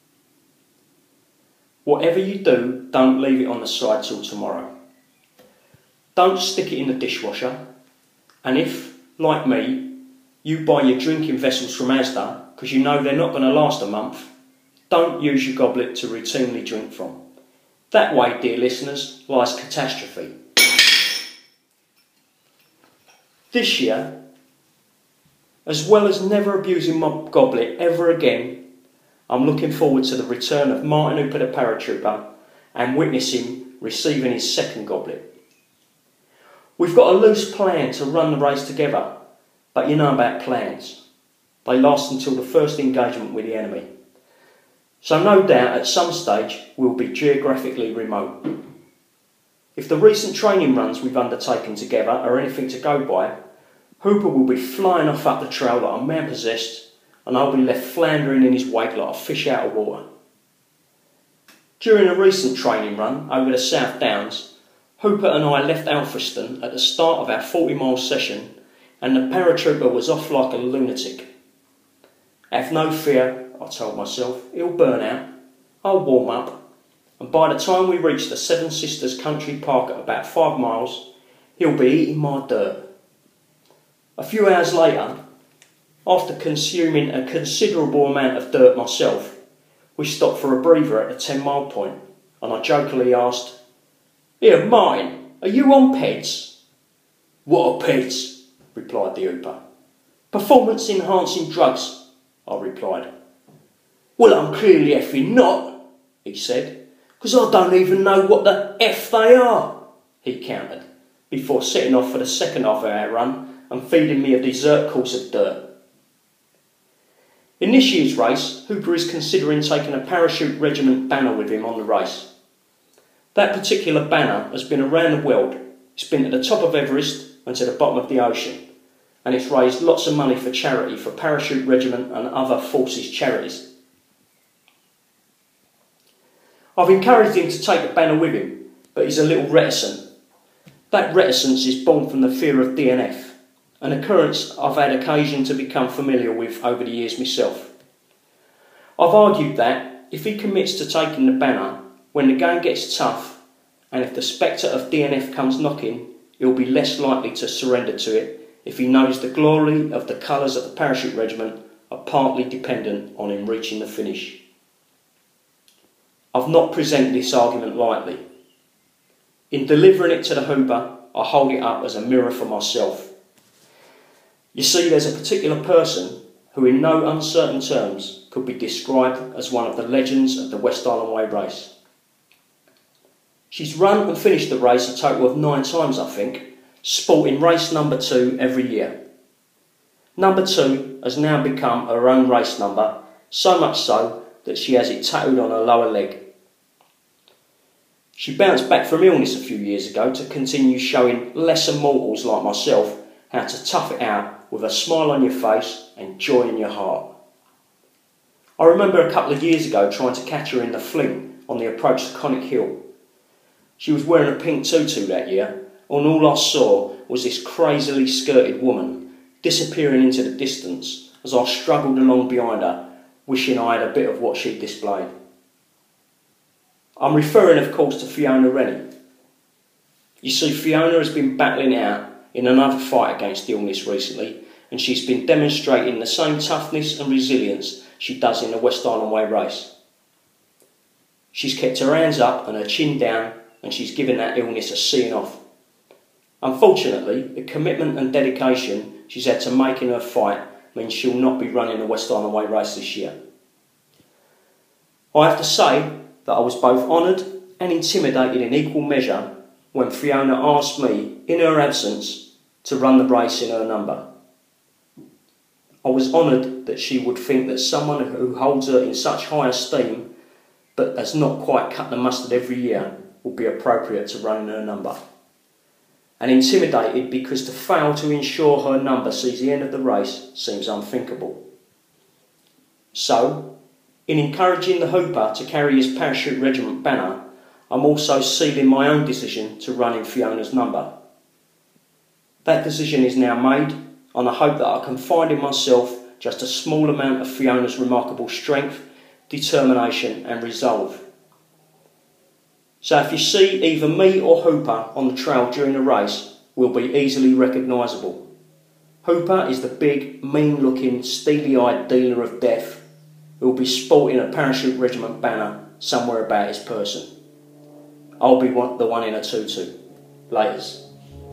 Whatever you do, don't leave it on the side till tomorrow. Don't stick it in the dishwasher, and if, like me, you buy your drinking vessels from Asda because you know they're not going to last a month, don't use your goblet to routinely drink from. That way, dear listeners, lies catastrophe. This year, as well as never abusing my goblet ever again, I'm looking forward to the return of Martin Hooper the paratrooper and witnessing receiving his second goblet. We've got a loose plan to run the race together, but you know about plans. They last until the first engagement with the enemy. So no doubt at some stage we'll be geographically remote. If the recent training runs we've undertaken together are anything to go by, Hooper will be flying off up the trail like a man possessed, and I'll be left floundering in his wake like a fish out of water. During a recent training run over the South Downs, Hooper and I left Alfriston at the start of our 40-mile session, and the paratrooper was off like a lunatic. Have no fear, I told myself, he'll burn out, I'll warm up, and by the time we reach the Seven Sisters Country Park at about 5 miles, he'll be eating my dirt. A few hours later, after consuming a considerable amount of dirt myself, we stopped for a breather at the 10-mile point, and I jokingly asked, "Here, Martin, are you on peds?" "What are peds?" replied the Hooper. Performance enhancing drugs, I replied. Well, I'm clearly effing not, he said, because I don't even know what the F they are, he countered, before setting off for the second half of our run and feeding me a dessert course of dirt. In this year's race, Hooper is considering taking a parachute regiment banner with him on the race. That particular banner has been around the world. It's been to the top of Everest and to the bottom of the ocean, and it's raised lots of money for charity for Parachute Regiment and other forces charities. I've encouraged him to take the banner with him, but he's a little reticent. That reticence is born from the fear of DNF, an occurrence I've had occasion to become familiar with over the years myself. I've argued that if he commits to taking the banner when the game gets tough, and if the spectre of DNF comes knocking, he'll be less likely to surrender to it if he knows the glory of the colours of the Parachute Regiment are partly dependent on him reaching the finish. I've not presented this argument lightly. In delivering it to the Hooper, I hold it up as a mirror for myself. You see, there's a particular person who in no uncertain terms could be described as one of the legends of the West Island Way race. She's run and finished the race a total of 9 times, I think, sporting race number 2 every year. Number 2 has now become her own race number, so much so that she has it tattooed on her lower leg. She bounced back from illness a few years ago to continue showing lesser mortals like myself how to tough it out with a smile on your face and joy in your heart. I remember a couple of years ago trying to catch her in the fling on the approach to Conic Hill. She was wearing a pink tutu that year, and all I saw was this crazily skirted woman disappearing into the distance as I struggled along behind her, wishing I had a bit of what she'd displayed. I'm referring, of course, to Fiona Rennie. You see, Fiona has been battling it out in another fight against illness recently, and she's been demonstrating the same toughness and resilience she does in the West Island Way race. She's kept her hands up and her chin down, and she's given that illness a seeing off. Unfortunately, the commitment and dedication she's had to make in her fight means she'll not be running the West Island Way race this year. I have to say that I was both honoured and intimidated in equal measure when Fiona asked me, in her absence, to run the race in her number. I was honoured that she would think that someone who holds her in such high esteem but has not quite cut the mustard every year would be appropriate to run in her number. And intimidated because to fail to ensure her number sees the end of the race seems unthinkable. So, in encouraging the Hooper to carry his Parachute Regiment banner, I'm also sealing my own decision to run in Fiona's number. That decision is now made, and I hope that I can find in myself just a small amount of Fiona's remarkable strength, determination and resolve. So if you see either me or Hooper on the trail during the race, we'll be easily recognisable. Hooper is the big, mean-looking, steely-eyed dealer of death who will be sporting a Parachute Regiment banner somewhere about his person. I'll be the one in a tutu. Laters.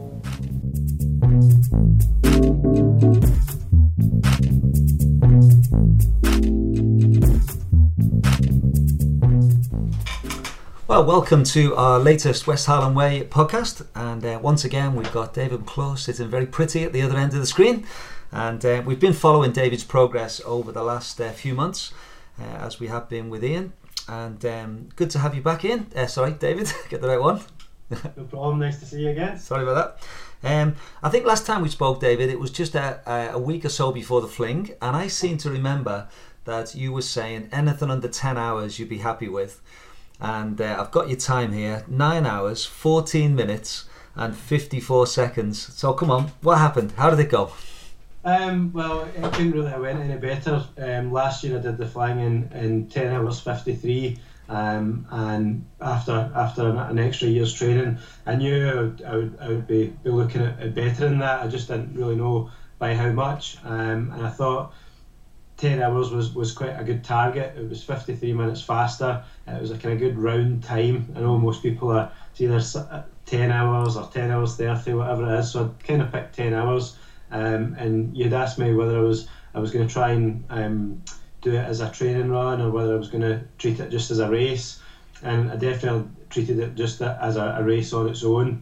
Well, welcome to our latest West Highland Way podcast, and once again we've got David McClure sitting very pretty at the other end of the screen, and we've been following David's progress over the last few months as we have been with Ian, and good to have you back in. Sorry David, get the right one. No problem, nice to see you again. Sorry about that. I think last time we spoke, David, it was just a week or so before the fling, and I seem to remember that you were saying anything under 10 hours you'd be happy with. And I've got your time here, 9 hours, 14 minutes and 54 seconds. So come on, what happened? How did it go? Well, it didn't really have went any better. Last year I did the flying in 10 hours 53, and after an extra year's training, I knew I would be looking at better than that. I just didn't really know by how much, and I thought 10 hours was quite a good target. It was 53 minutes faster. It was a kind of good round time. I know most people it's either 10 hours or 10 hours 30, whatever it is. So I kind of picked 10 hours. and you'd asked me whether I was going to try and do it as a training run or whether I was going to treat it just as a race, and I definitely treated it just as a race on its own.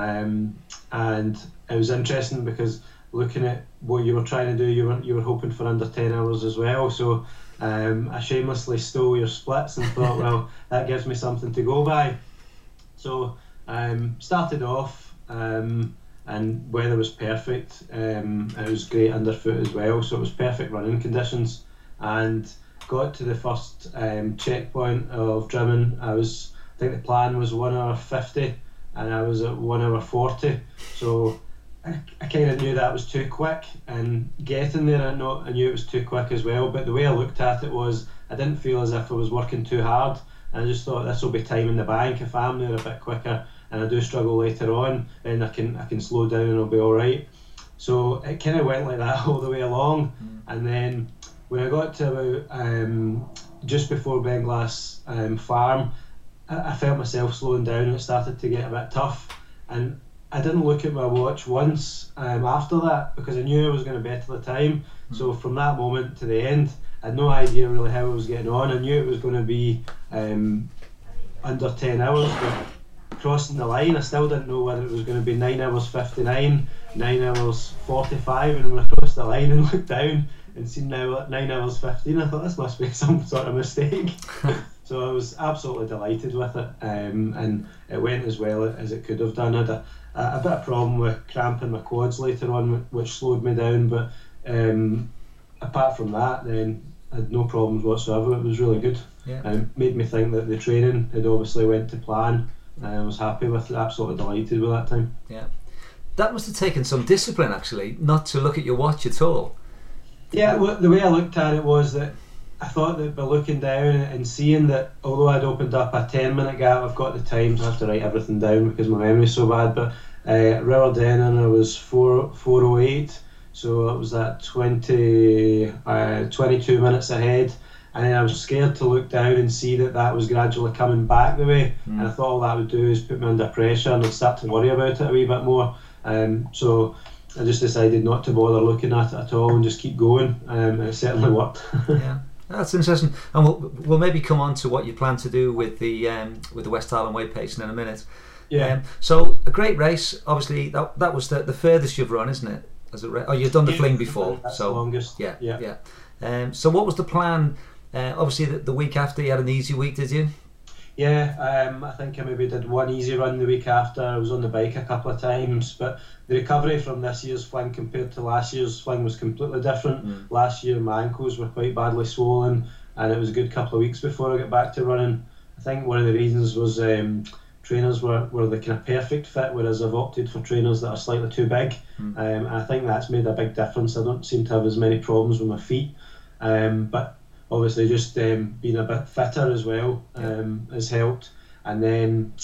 And it was interesting because looking at what you were trying to do, you were hoping for under 10 hours as well, so I shamelessly stole your splits and thought, well, that gives me something to go by. So started off, and weather was perfect. It was great underfoot as well, so it was perfect running conditions. And got to the first checkpoint of Drimmen. I think the plan was 1 hour 50, and I was at 1 hour 40. So I kind of knew that was too quick, and getting there I knew it was too quick as well. But the way I looked at it was I didn't feel as if I was working too hard, and I just thought this will be time in the bank. If I'm there a bit quicker and I do struggle later on, then I can slow down and I'll be all right. So it kind of went like that all the way along, and then when I got to about just before Benglass Farm, I felt myself slowing down and it started to get a bit tough, and I didn't look at my watch once after that because I knew I was going to better the time. So from that moment to the end, I had no idea really how I was getting on. I knew it was going to be under 10 hours, but crossing the line, I still didn't know whether it was going to be 9 hours 59, 9 hours 45, and when I crossed the line and looked down and seen 9 hours 15, I thought this must be some sort of mistake. So I was absolutely delighted with it, and it went as well as it could have done. I had a bit of problem with cramping my quads later on, which slowed me down, but apart from that, then I had no problems whatsoever. It was really good. Made me think that the training had obviously went to plan. I was happy with it, absolutely delighted with that time. Yeah, that must have taken some discipline actually, not to look at your watch at all. Yeah, the way I looked at it was that I thought that by looking down and seeing that although I'd opened up a 10-minute gap, I've got the times, I have to write everything down because my memory's so bad, but Riverden I was 4:08, so it was that 22 minutes ahead, and then I was scared to look down and see that was gradually coming back the way, and I thought all that would do is put me under pressure and I'd start to worry about it a wee bit more. So I just decided not to bother looking at it at all and just keep going, and it certainly worked. Yeah, that's interesting, and we'll maybe come on to what you plan to do with the West Highland Way Pacing in a minute. Yeah. So a great race. Obviously, that was the furthest you've run, isn't it? You've done the Fling before. That's so the longest. Yeah. So what was the plan? Obviously, the week after you had an easy week, did you? Yeah, I think I maybe did one easy run the week after. I was on the bike a couple of times, but the recovery from this year's Fling compared to last year's Fling was completely different. Last year my ankles were quite badly swollen, and it was a good couple of weeks before I got back to running. I think one of the reasons was trainers were the kind of perfect fit, whereas I've opted for trainers that are slightly too big, and I think that's made a big difference. I don't seem to have as many problems with my feet, but obviously just being a bit fitter as well has helped. And then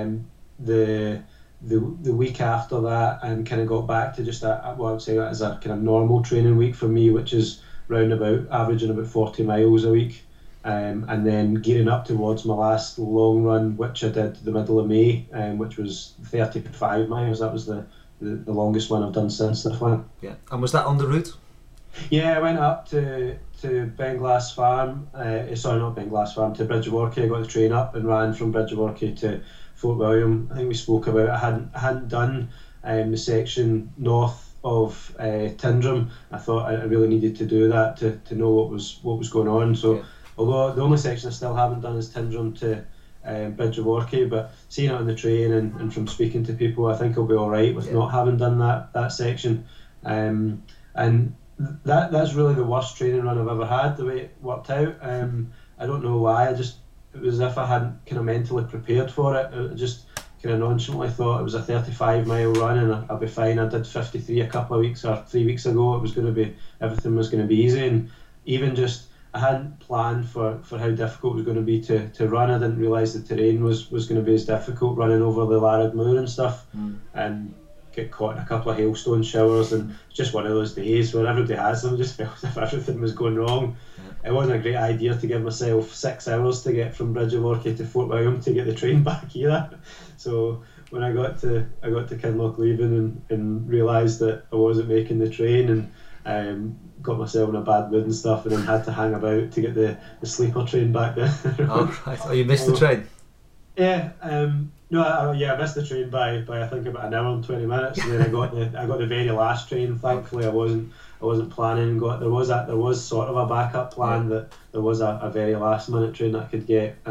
the week after that, and kind of got back to just what I would say as a kind of normal training week for me, which is averaging about 40 miles a week, and then gearing up towards my last long run, which I did the middle of May, which was 35 miles. That was the longest one I've done since the Fling. Yeah, and was that on the route? Yeah, I went up to Benglass Farm, not Benglass Farm, to Bridge of Orchy. I got the train up and ran from Bridge of Orchy to Fort William. I think we spoke about I hadn't done the section north of Tyndrum. I thought I really needed to do that to know what was going on. So although the only section I still haven't done is Tyndrum to Bridge of Orchy, but seeing it on the train and from speaking to people, I think I'll be all right with not having done that section. And that's really the worst training run I've ever had, the way it worked out. I don't know why. it was as if I hadn't kind of mentally prepared for it. I just kind of nonchalantly thought it was a 35-mile run and I'll be fine. I did 53 a couple of weeks or 3 weeks ago. Everything was going to be easy, and even just I hadn't planned for how difficult it was going to be to run. I didn't realise the terrain was going to be as difficult, running over the Larrad Moor and stuff, and get caught in a couple of hailstone showers, and it's just one of those days where everybody has them. Just felt as if everything was going wrong. It wasn't a great idea to give myself 6 hours to get from Bridge of Orchy to Fort William to get the train back either. So when I got to Kinlochleven and realised that I wasn't making the train, and got myself in a bad mood and stuff, and then had to hang about to get the sleeper train back there. Oh, right. Oh, you missed the train? Yeah. No, I missed the train by I think about an hour and 20 minutes, and then I got the very last train. Thankfully, I wasn't planning. There was sort of a backup plan that there was a very last minute train that I could get.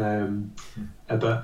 But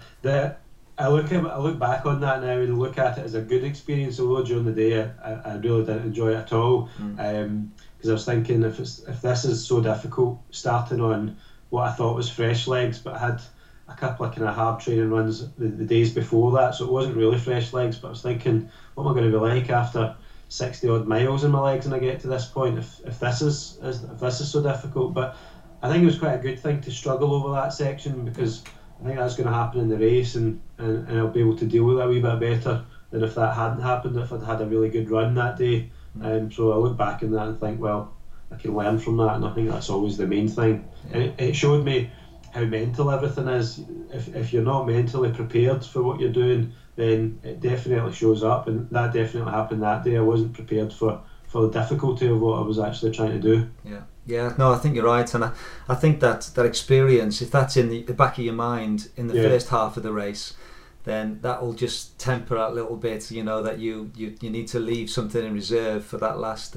I look back on that now and look at it as a good experience. Although during the day I really didn't enjoy it at all. Because I was thinking, if this is so difficult, starting on what I thought was fresh legs, but I had a couple of kind of hard training runs the days before that, so it wasn't really fresh legs. But I was thinking, what am I going to be like after 60 odd miles in my legs when I get to this point? If this is so difficult, but I think it was quite a good thing to struggle over that section, because I think that's going to happen in the race, and I'll be able to deal with it a wee bit better than if that hadn't happened. If I'd had a really good run that day. So I look back on that and think, well, I can learn from that, and I think that's always the main thing. And it showed me how mental everything is. If you're not mentally prepared for what you're doing, then it definitely shows up, and that definitely happened that day. I wasn't prepared for the difficulty of what I was actually trying to do. Yeah, no, I think you're right, and I think that experience, if that's in the back of your mind in the first half of the race, then that will just temper a little bit. You know that you need to leave something in reserve for that last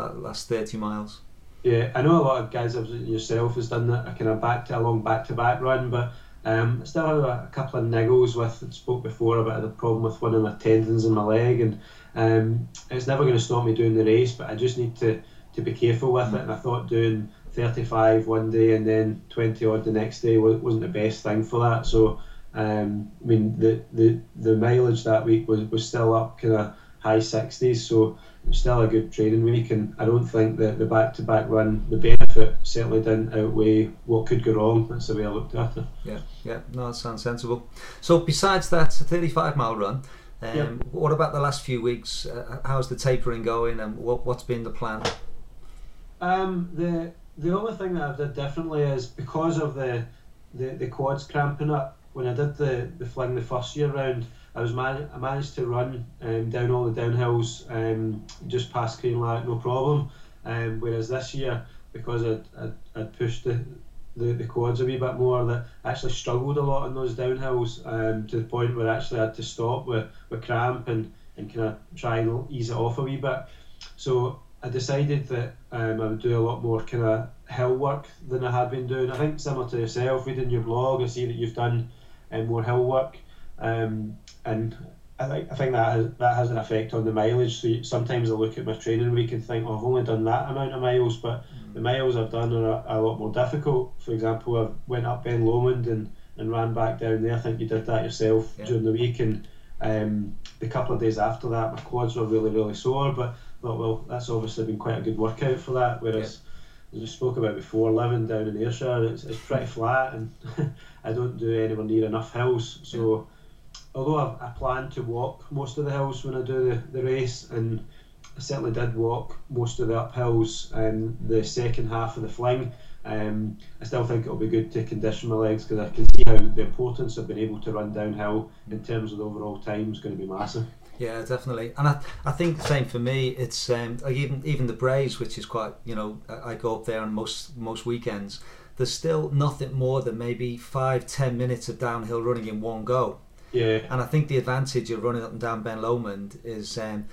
30 miles. Yeah, I know a lot of guys, yourself, has done that, a kind of back-to-back run, but I still have a couple of niggles with. I spoke before about the problem with one of my tendons in my leg, and it's never going to stop me doing the race, but I just need to be careful with it. And I thought doing 35 one day and then 20 odd the next day wasn't the best thing for that. So I mean, the mileage that week was still up kind of high 60s, so it was still a good training week, and I don't think that the back-to-back run, the benefit certainly didn't outweigh what could go wrong. That's the way I looked at it. Yeah, no, that sounds sensible. So besides that 35-mile run, what about the last few weeks? How's the tapering going, and what's been the plan? The only thing that I've done differently is, because of the quads cramping up, when I did the fling the first year round, I managed to run down all the downhills just past Crianlarich, no problem. Whereas this year, because I'd pushed the quads a wee bit more, that I actually struggled a lot on those downhills, to the point where I actually had to stop with cramp and kind of try and ease it off a wee bit. So I decided that I would do a lot more kind of hill work than I had been doing. I think similar to yourself, reading your blog, I see that you've done more hill work, and I think that has an effect on the mileage. So sometimes I look at my training week and think, I've only done that amount of miles, but the miles I've done are a lot more difficult. For example, I went up Ben Lomond and ran back down there. I think you did that yourself during the week, and the couple of days after that my quads were really, really sore, but thought, well, that's obviously been quite a good workout for that. Whereas, as we spoke about before, living down in Ayrshire, it's pretty flat, and I don't do anywhere near enough hills. So although I plan to walk most of the hills when I do the race, and I certainly did walk most of the uphills in the second half of the fling, I still think it'll be good to condition my legs, because I can see how the importance of being able to run downhill in terms of the overall time is going to be massive. Yeah, definitely, and I think the same for me. It's like even the Braes, which is quite, I go up there on most weekends. There's still nothing more than maybe 5-10 minutes of downhill running in one go. Yeah, and I think the advantage of running up and down Ben Lomond is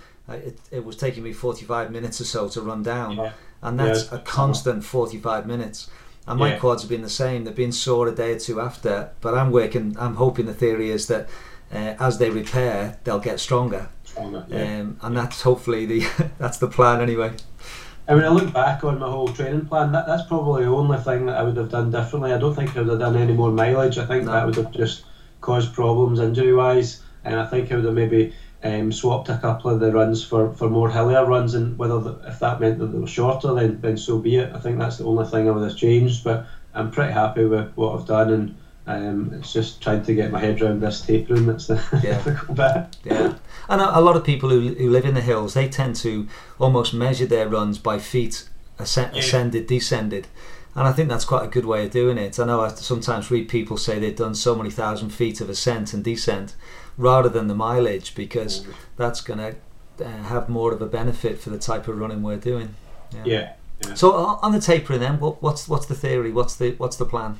it was taking me 45 minutes or so to run down, and that's a constant 45 minutes. And my quads have been the same. They've been sore a day or two after, but I'm hoping the theory is that as they repair, they'll get stronger. And that's hopefully that's the plan anyway. And when I look back on my whole training plan, that's probably the only thing that I would have done differently. I don't think I would have done any more mileage. I think that would have just caused problems injury wise, and I think I would have maybe swapped a couple of the runs for more hillier runs, and if that meant that they were shorter, then so be it. I think that's the only thing I would have changed, but I'm pretty happy with what I've done, and it's just trying to get my head around this tapering that's the difficult bit. Yeah, and a lot of people who live in the hills, they tend to almost measure their runs by feet ascended, descended, And I think that's quite a good way of doing it. I know I sometimes read people say they've done so many thousand feet of ascent and descent rather than the mileage, because that's going to have more of a benefit for the type of running we're doing. Yeah. So on the tapering then, what's the theory? What's the plan?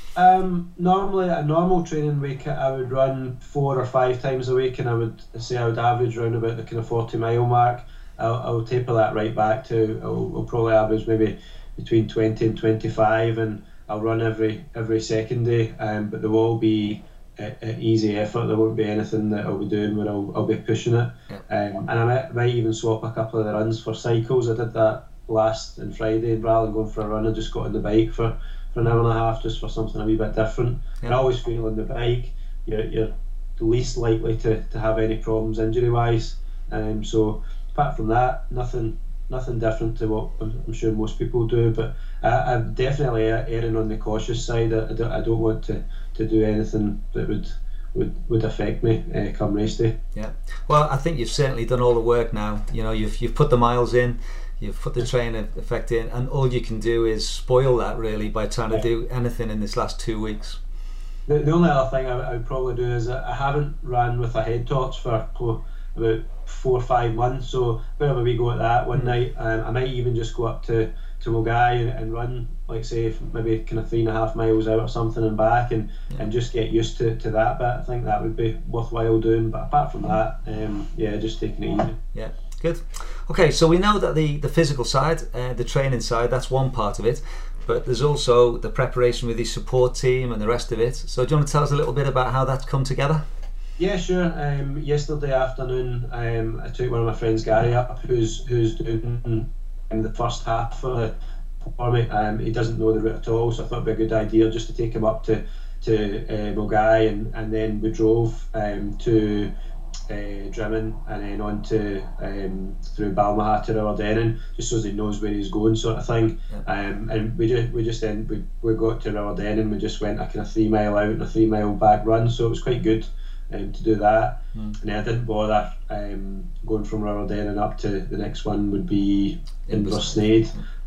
Normally a normal training week I would run 4 or 5 times a week, and I would average around about the kind of 40-mile mark. I'll taper that right back to I'll probably average maybe between 20 and 25, and I'll run every second day, but there will be an easy effort. There won't be anything that I'll be doing where I'll be pushing it. And I might even swap a couple of the runs for cycles. I did that last on Friday. Rather than going for a run, I just got on the bike for an hour and a half just for something a wee bit different. I always feel on the bike you're least likely to have any problems injury wise. So apart from that, nothing different to what I'm sure most people do, but I'm definitely erring on the cautious side. I don't want to do anything that would affect me come race day. Yeah, well, I think you've certainly done all the work now. You know, you've put the miles in, you've put the training effect in, and all you can do is spoil that really by trying to do anything in this last 2 weeks. The only other thing I would probably do is I haven't ran with a head torch for about 4 or 5 months, so wherever we go at that one night, I might even just go up to Milngavie and run, like say maybe kind of 3.5 miles out or something and back, and just get used to that bit. I think that would be worthwhile doing, but apart from that, just taking it easy. Yeah, good. Okay, so we know that the physical side, the training side, that's one part of it, but there's also the preparation with the support team and the rest of it. So do you want to tell us a little bit about how that's come together? Yeah, sure. Yesterday afternoon, I took one of my friends, Gary, up, who's doing the first half for me. He doesn't know the route at all, so I thought it'd be a good idea just to take him up to Milngavie, and then we drove to Drimmen and then on to through Balmaha to Riverdenning, just so he knows where he's going, sort of thing. And we got to Riverdenning, we just went a kind of 3 mile out and a 3 mile back run, so it was quite good to do that. And then I didn't bother going from Riverdenning up to the next one would be Inversnaid,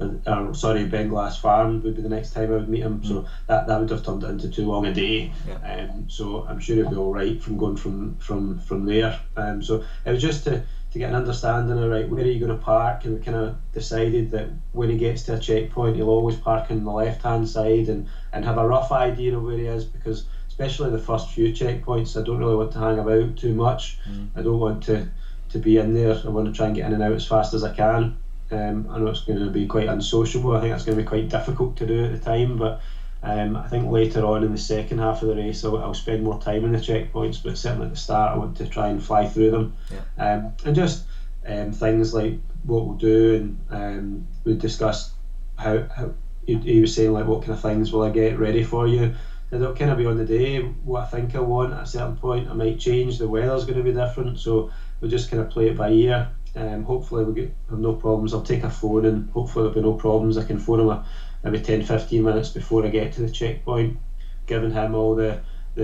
Benglass Farm would be the next time I would meet him, so that would have turned it into too long a day. So I'm sure it'll be alright from going from there. So it was just to get an understanding of where are you going to park, and we kind of decided that when he gets to a checkpoint he'll always park on the left hand side and have a rough idea of where he is, because especially the first few checkpoints I don't really want to hang about too much. I don't want to be in there. I want to try and get in and out as fast as I can. I know it's going to be quite unsociable. I think it's going to be quite difficult to do at the time, but I think later on in the second half of the race I'll spend more time in the checkpoints, but certainly at the start I want to try and fly through them. And just things like what we'll do, and we discussed how he was saying like what kind of things will I get ready for you. And it'll kind of be on the day what I think I want. At a certain point I might change, the weather's going to be different, so we'll just kind of play it by ear. Hopefully we'll have no problems. I'll take a phone and hopefully there'll be no problems. I can phone him maybe 10-15 minutes before I get to the checkpoint, giving him all the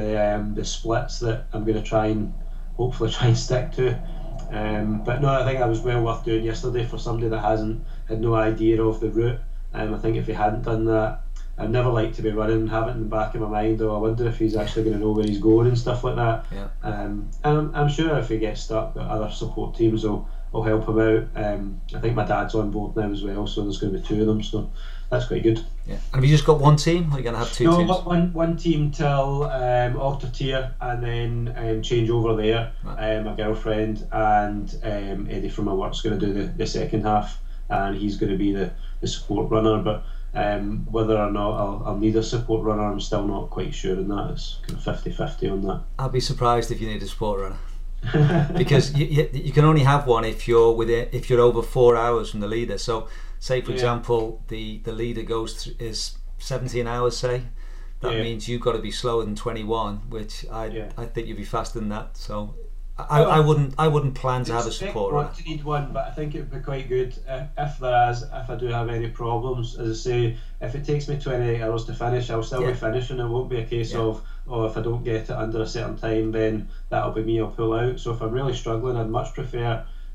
splits that I'm going to try and stick to. But no, I think that was well worth doing yesterday for somebody that had no idea of the route. I think if he hadn't done that, I'd never like to be running and have it in the back of my mind, I wonder if he's actually going to know where he's going and stuff like that. And I'm sure if he gets stuck that other support teams will help him out. I think my dad's on board now as well, so there's going to be 2 of them, so that's quite good. And have you just got one team, or are you going to have 2 teams? No, one team till Aldertier, and then change over there. My girlfriend and Eddie from my work's going to do the second half, and he's going to be the support runner, but whether or not I'll need a support runner, I'm still not quite sure on that. It's kind of 50-50 on that. I'd be surprised if you need a support runner. Because you can only have one if you're over 4 hours from the leader. So say for example the leader is 17 hours, say that means you've got to be slower than 21, which I think you'd be faster than that. So I wouldn't plan to have a support runner. To need one, but I think it would be quite good if I do have any problems. As I say, if it takes me 28 hours to finish, I'll still be finishing. It won't be a case of if I don't get it under a certain time, then that'll be me, I'll pull out. So if I'm really struggling, I'd much prefer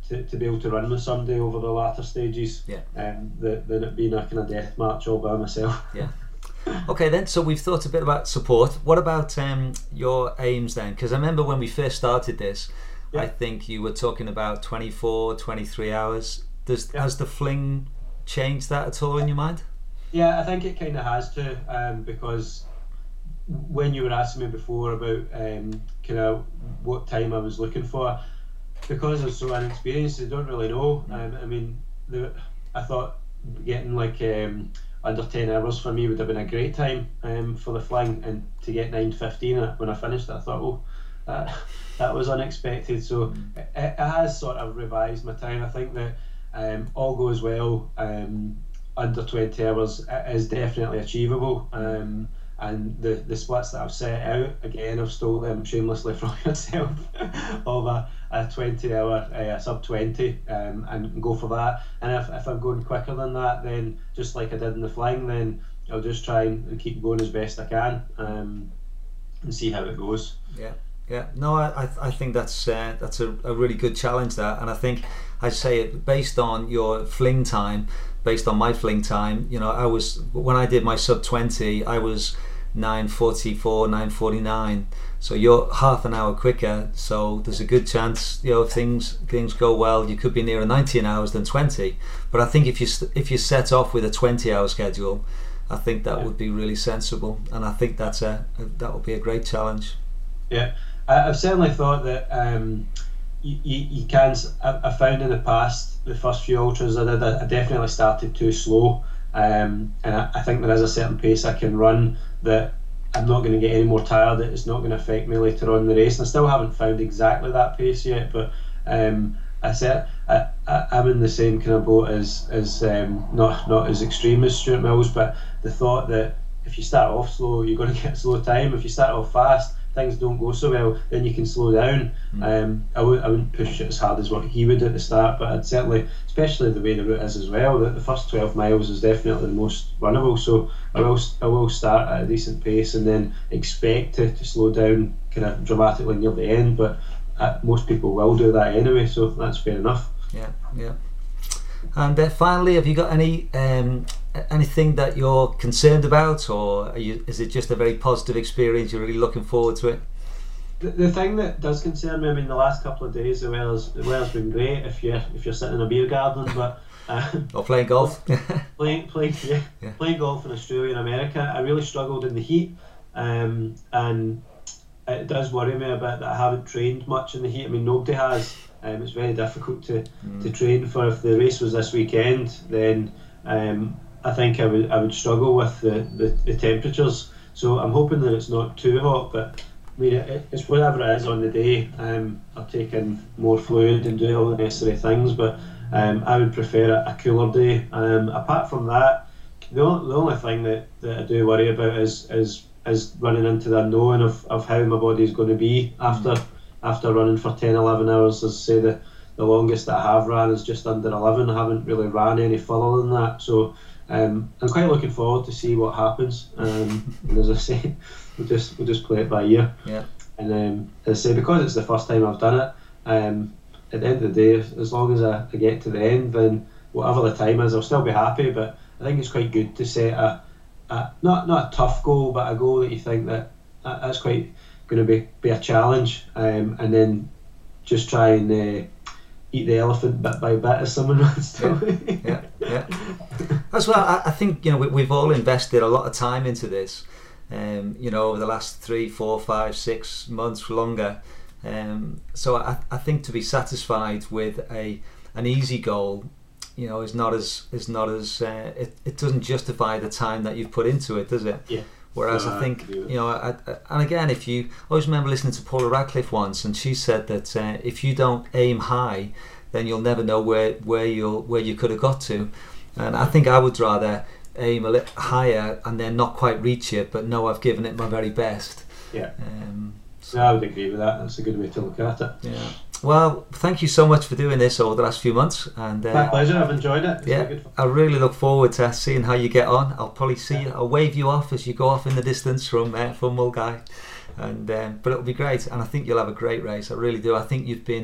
to be able to run with somebody over the latter stages, Yeah. than it being a kind of death match all by myself. Yeah. Okay then, so we've thought a bit about support. What about your aims then? Because I remember when we first started this, Yeah. I think you were talking about 24, 23 hours. Has the fling changed that at all in your mind? Yeah, I think it kind of has to, because when you were asking me before about kind of what time I was looking for, because I was so inexperienced, I don't really know. I mean, I thought getting like under 10 hours for me would have been a great time for the fling, and to get 9:15 when I finished it, I thought, oh, that was unexpected. So it has sort of revised my time. I think that all goes well, under 20 hours is definitely achievable. And the splits that I've set out, again, I've stole them shamelessly from yourself, of a 20-hour sub 20, and go for that. And if I'm going quicker than that, then just like I did in the flying, then I'll just try and keep going as best I can, and see how it goes. Yeah. No, I think that's a really good challenge, that. And I think I'd say it based on your fling time, based on my fling time. You know, when I did my sub 20, I was 9:44, 9:49. So you're half an hour quicker. So there's a good chance, you know, if things go well, you could be nearer 19 hours than 20. But I think if you set off with a 20-hour schedule, I think that would be really sensible, and I think that would be a great challenge. Yeah, I've certainly thought that you can. I found in the past, the first few ultras I did, I definitely started too slow, and I think there is a certain pace I can run that I'm not going to get any more tired. It's not going to affect me later on in the race. And I still haven't found exactly that pace yet, but I'm in the same kind of boat as not as extreme as Stuart Mills, but the thought that if you start off slow, you're going to get slow time. If you start off fast, things don't go so well, then you can slow down. I wouldn't push it as hard as what he would at the start, but I'd certainly, especially the way the route is as well, that the first 12 miles is definitely the most runnable, so I will start at a decent pace and then expect to slow down kind of dramatically near the end, but most people will do that anyway, so that's fair enough. Yeah. And finally, have you got anything that you're concerned about, or is it just a very positive experience? You're really looking forward to it? The thing that does concern me, I mean, the last couple of days the weather's been great if you're sitting in a beer garden, but or playing golf. playing golf in Australia and America, I really struggled in the heat, and it does worry me a bit that I haven't trained much in the heat. I mean, nobody has. It's very difficult to train for. If the race was this weekend, then I think I would struggle with the temperatures. So I'm hoping that it's not too hot, but I mean, it's whatever it is on the day. I'll take in more fluid and do all the necessary things, but I would prefer a cooler day. Apart from that, the only thing that I do worry about is running into the unknown of how my body is going to be after running for 10-11 hours. As I say, the longest that I have ran is just under 11. I haven't really ran any further than that, so I'm quite looking forward to see what happens. And as I say, we'll just play it by ear. Yeah. And as I say, because it's the first time I've done it, at the end of the day, as long as I get to the end, then whatever the time is, I'll still be happy. But I think it's quite good to set a not a tough goal, but a goal that you think that's quite going to be a challenge, and then just try and eat the elephant bit by bit, as someone once told me. Yeah. As well, I think, you know, we've all invested a lot of time into this, you know, over the last 3, 4, 5, 6 months, longer. So I think to be satisfied with an easy goal, you know, is not as it doesn't justify the time that you've put into it, does it? Yeah. Whereas I think, you know, and again, if you always remember listening to Paula Radcliffe once, and she said that if you don't aim high, then you'll never know where you could have got to. And I think I would rather aim a little higher and then not quite reach it, but know I've given it my very best. Yeah. So I would agree with that. That's a good way to look at it. Yeah. Well, thank you so much for doing this over the last few months. And my pleasure. I've enjoyed it. It's yeah, I really look forward to seeing how you get on. I'll probably see you. I'll wave you off as you go off in the distance from Mulgai, and but it'll be great. And I think you'll have a great race. I really do. I think you've been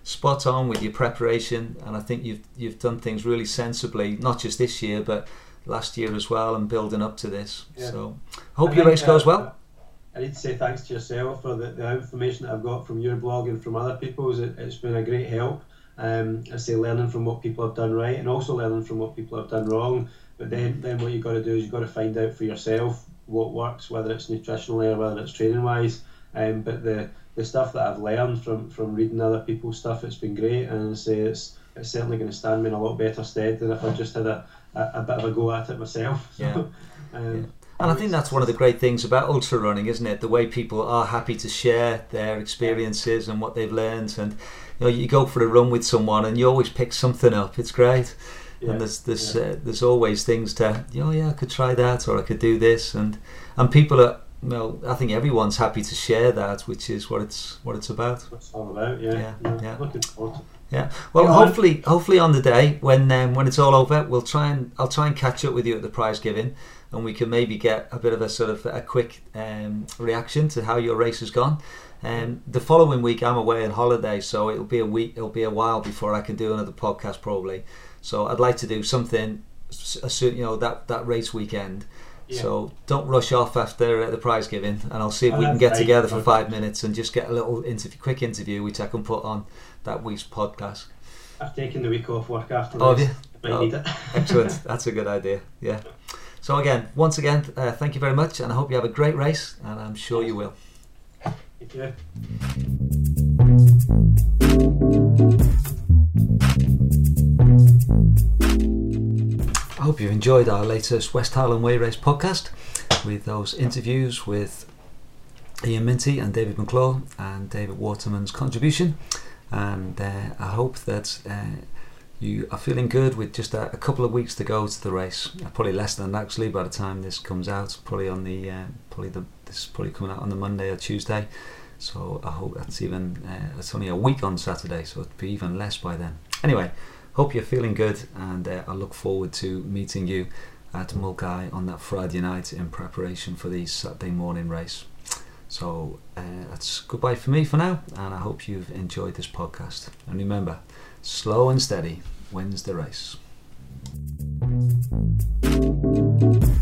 spot on with your preparation, and I think you've done things really sensibly, not just this year but last year as well, and building up to this. Yeah. So I hope your race goes well. I need to say thanks to yourself for the information that I've got from your blog and from other people's. It's been a great help. I say learning from what people have done right and also learning from what people have done wrong. But then what you've got to do is you've got to find out for yourself what works, whether it's nutritionally or whether it's training wise. But the stuff that I've learned from reading other people's stuff, it's been great, and I say it's certainly going to stand me in a lot better stead than if I just had a bit of a go at it myself. So, yeah. And I think that's one of the great things about ultra running, isn't it? The way people are happy to share their experiences and what they've learned. And you go for a run with someone and you always pick something up. It's great. Yeah. And there's always things to, I could try that, or I could do this. And people are, I think everyone's happy to share that, which is what it's about. What it's all about, yeah. Looking forward to it. Yeah. Well, hopefully on the day when it's all over, I'll try and catch up with you at the prize giving, and we can maybe get a bit of a sort of a quick reaction to how your race has gone. The following week I'm away on holiday, so it'll be a while before I can do another podcast probably. So I'd like to do something, that race weekend. Yeah. So don't rush off after the prize giving, and I'll see if we can get together for 5 minutes and just get a little quick interview, which I can put on that week's podcast. I've taken the week off work after this. Have you? Might need it. Excellent. That's a good idea. Yeah. So once again, thank you very much, and I hope you have a great race, and I'm sure you will. Thank you. I hope you've enjoyed our latest West Highland Way Race podcast with those interviews with Ian Minty and David McClure and David Waterman's contribution, and I hope that you are feeling good with just a couple of weeks to go to the race. Probably less than that actually by the time this comes out, probably on the this is probably coming out on the Monday or Tuesday, so I hope that's even it's only a week on Saturday, so it'll be even less by then. Anyway, hope you're feeling good, and I look forward to meeting you at Mulgai on that Friday night in preparation for the Saturday morning race. So that's goodbye for me for now, and I hope you've enjoyed this podcast. And remember, slow and steady wins the race.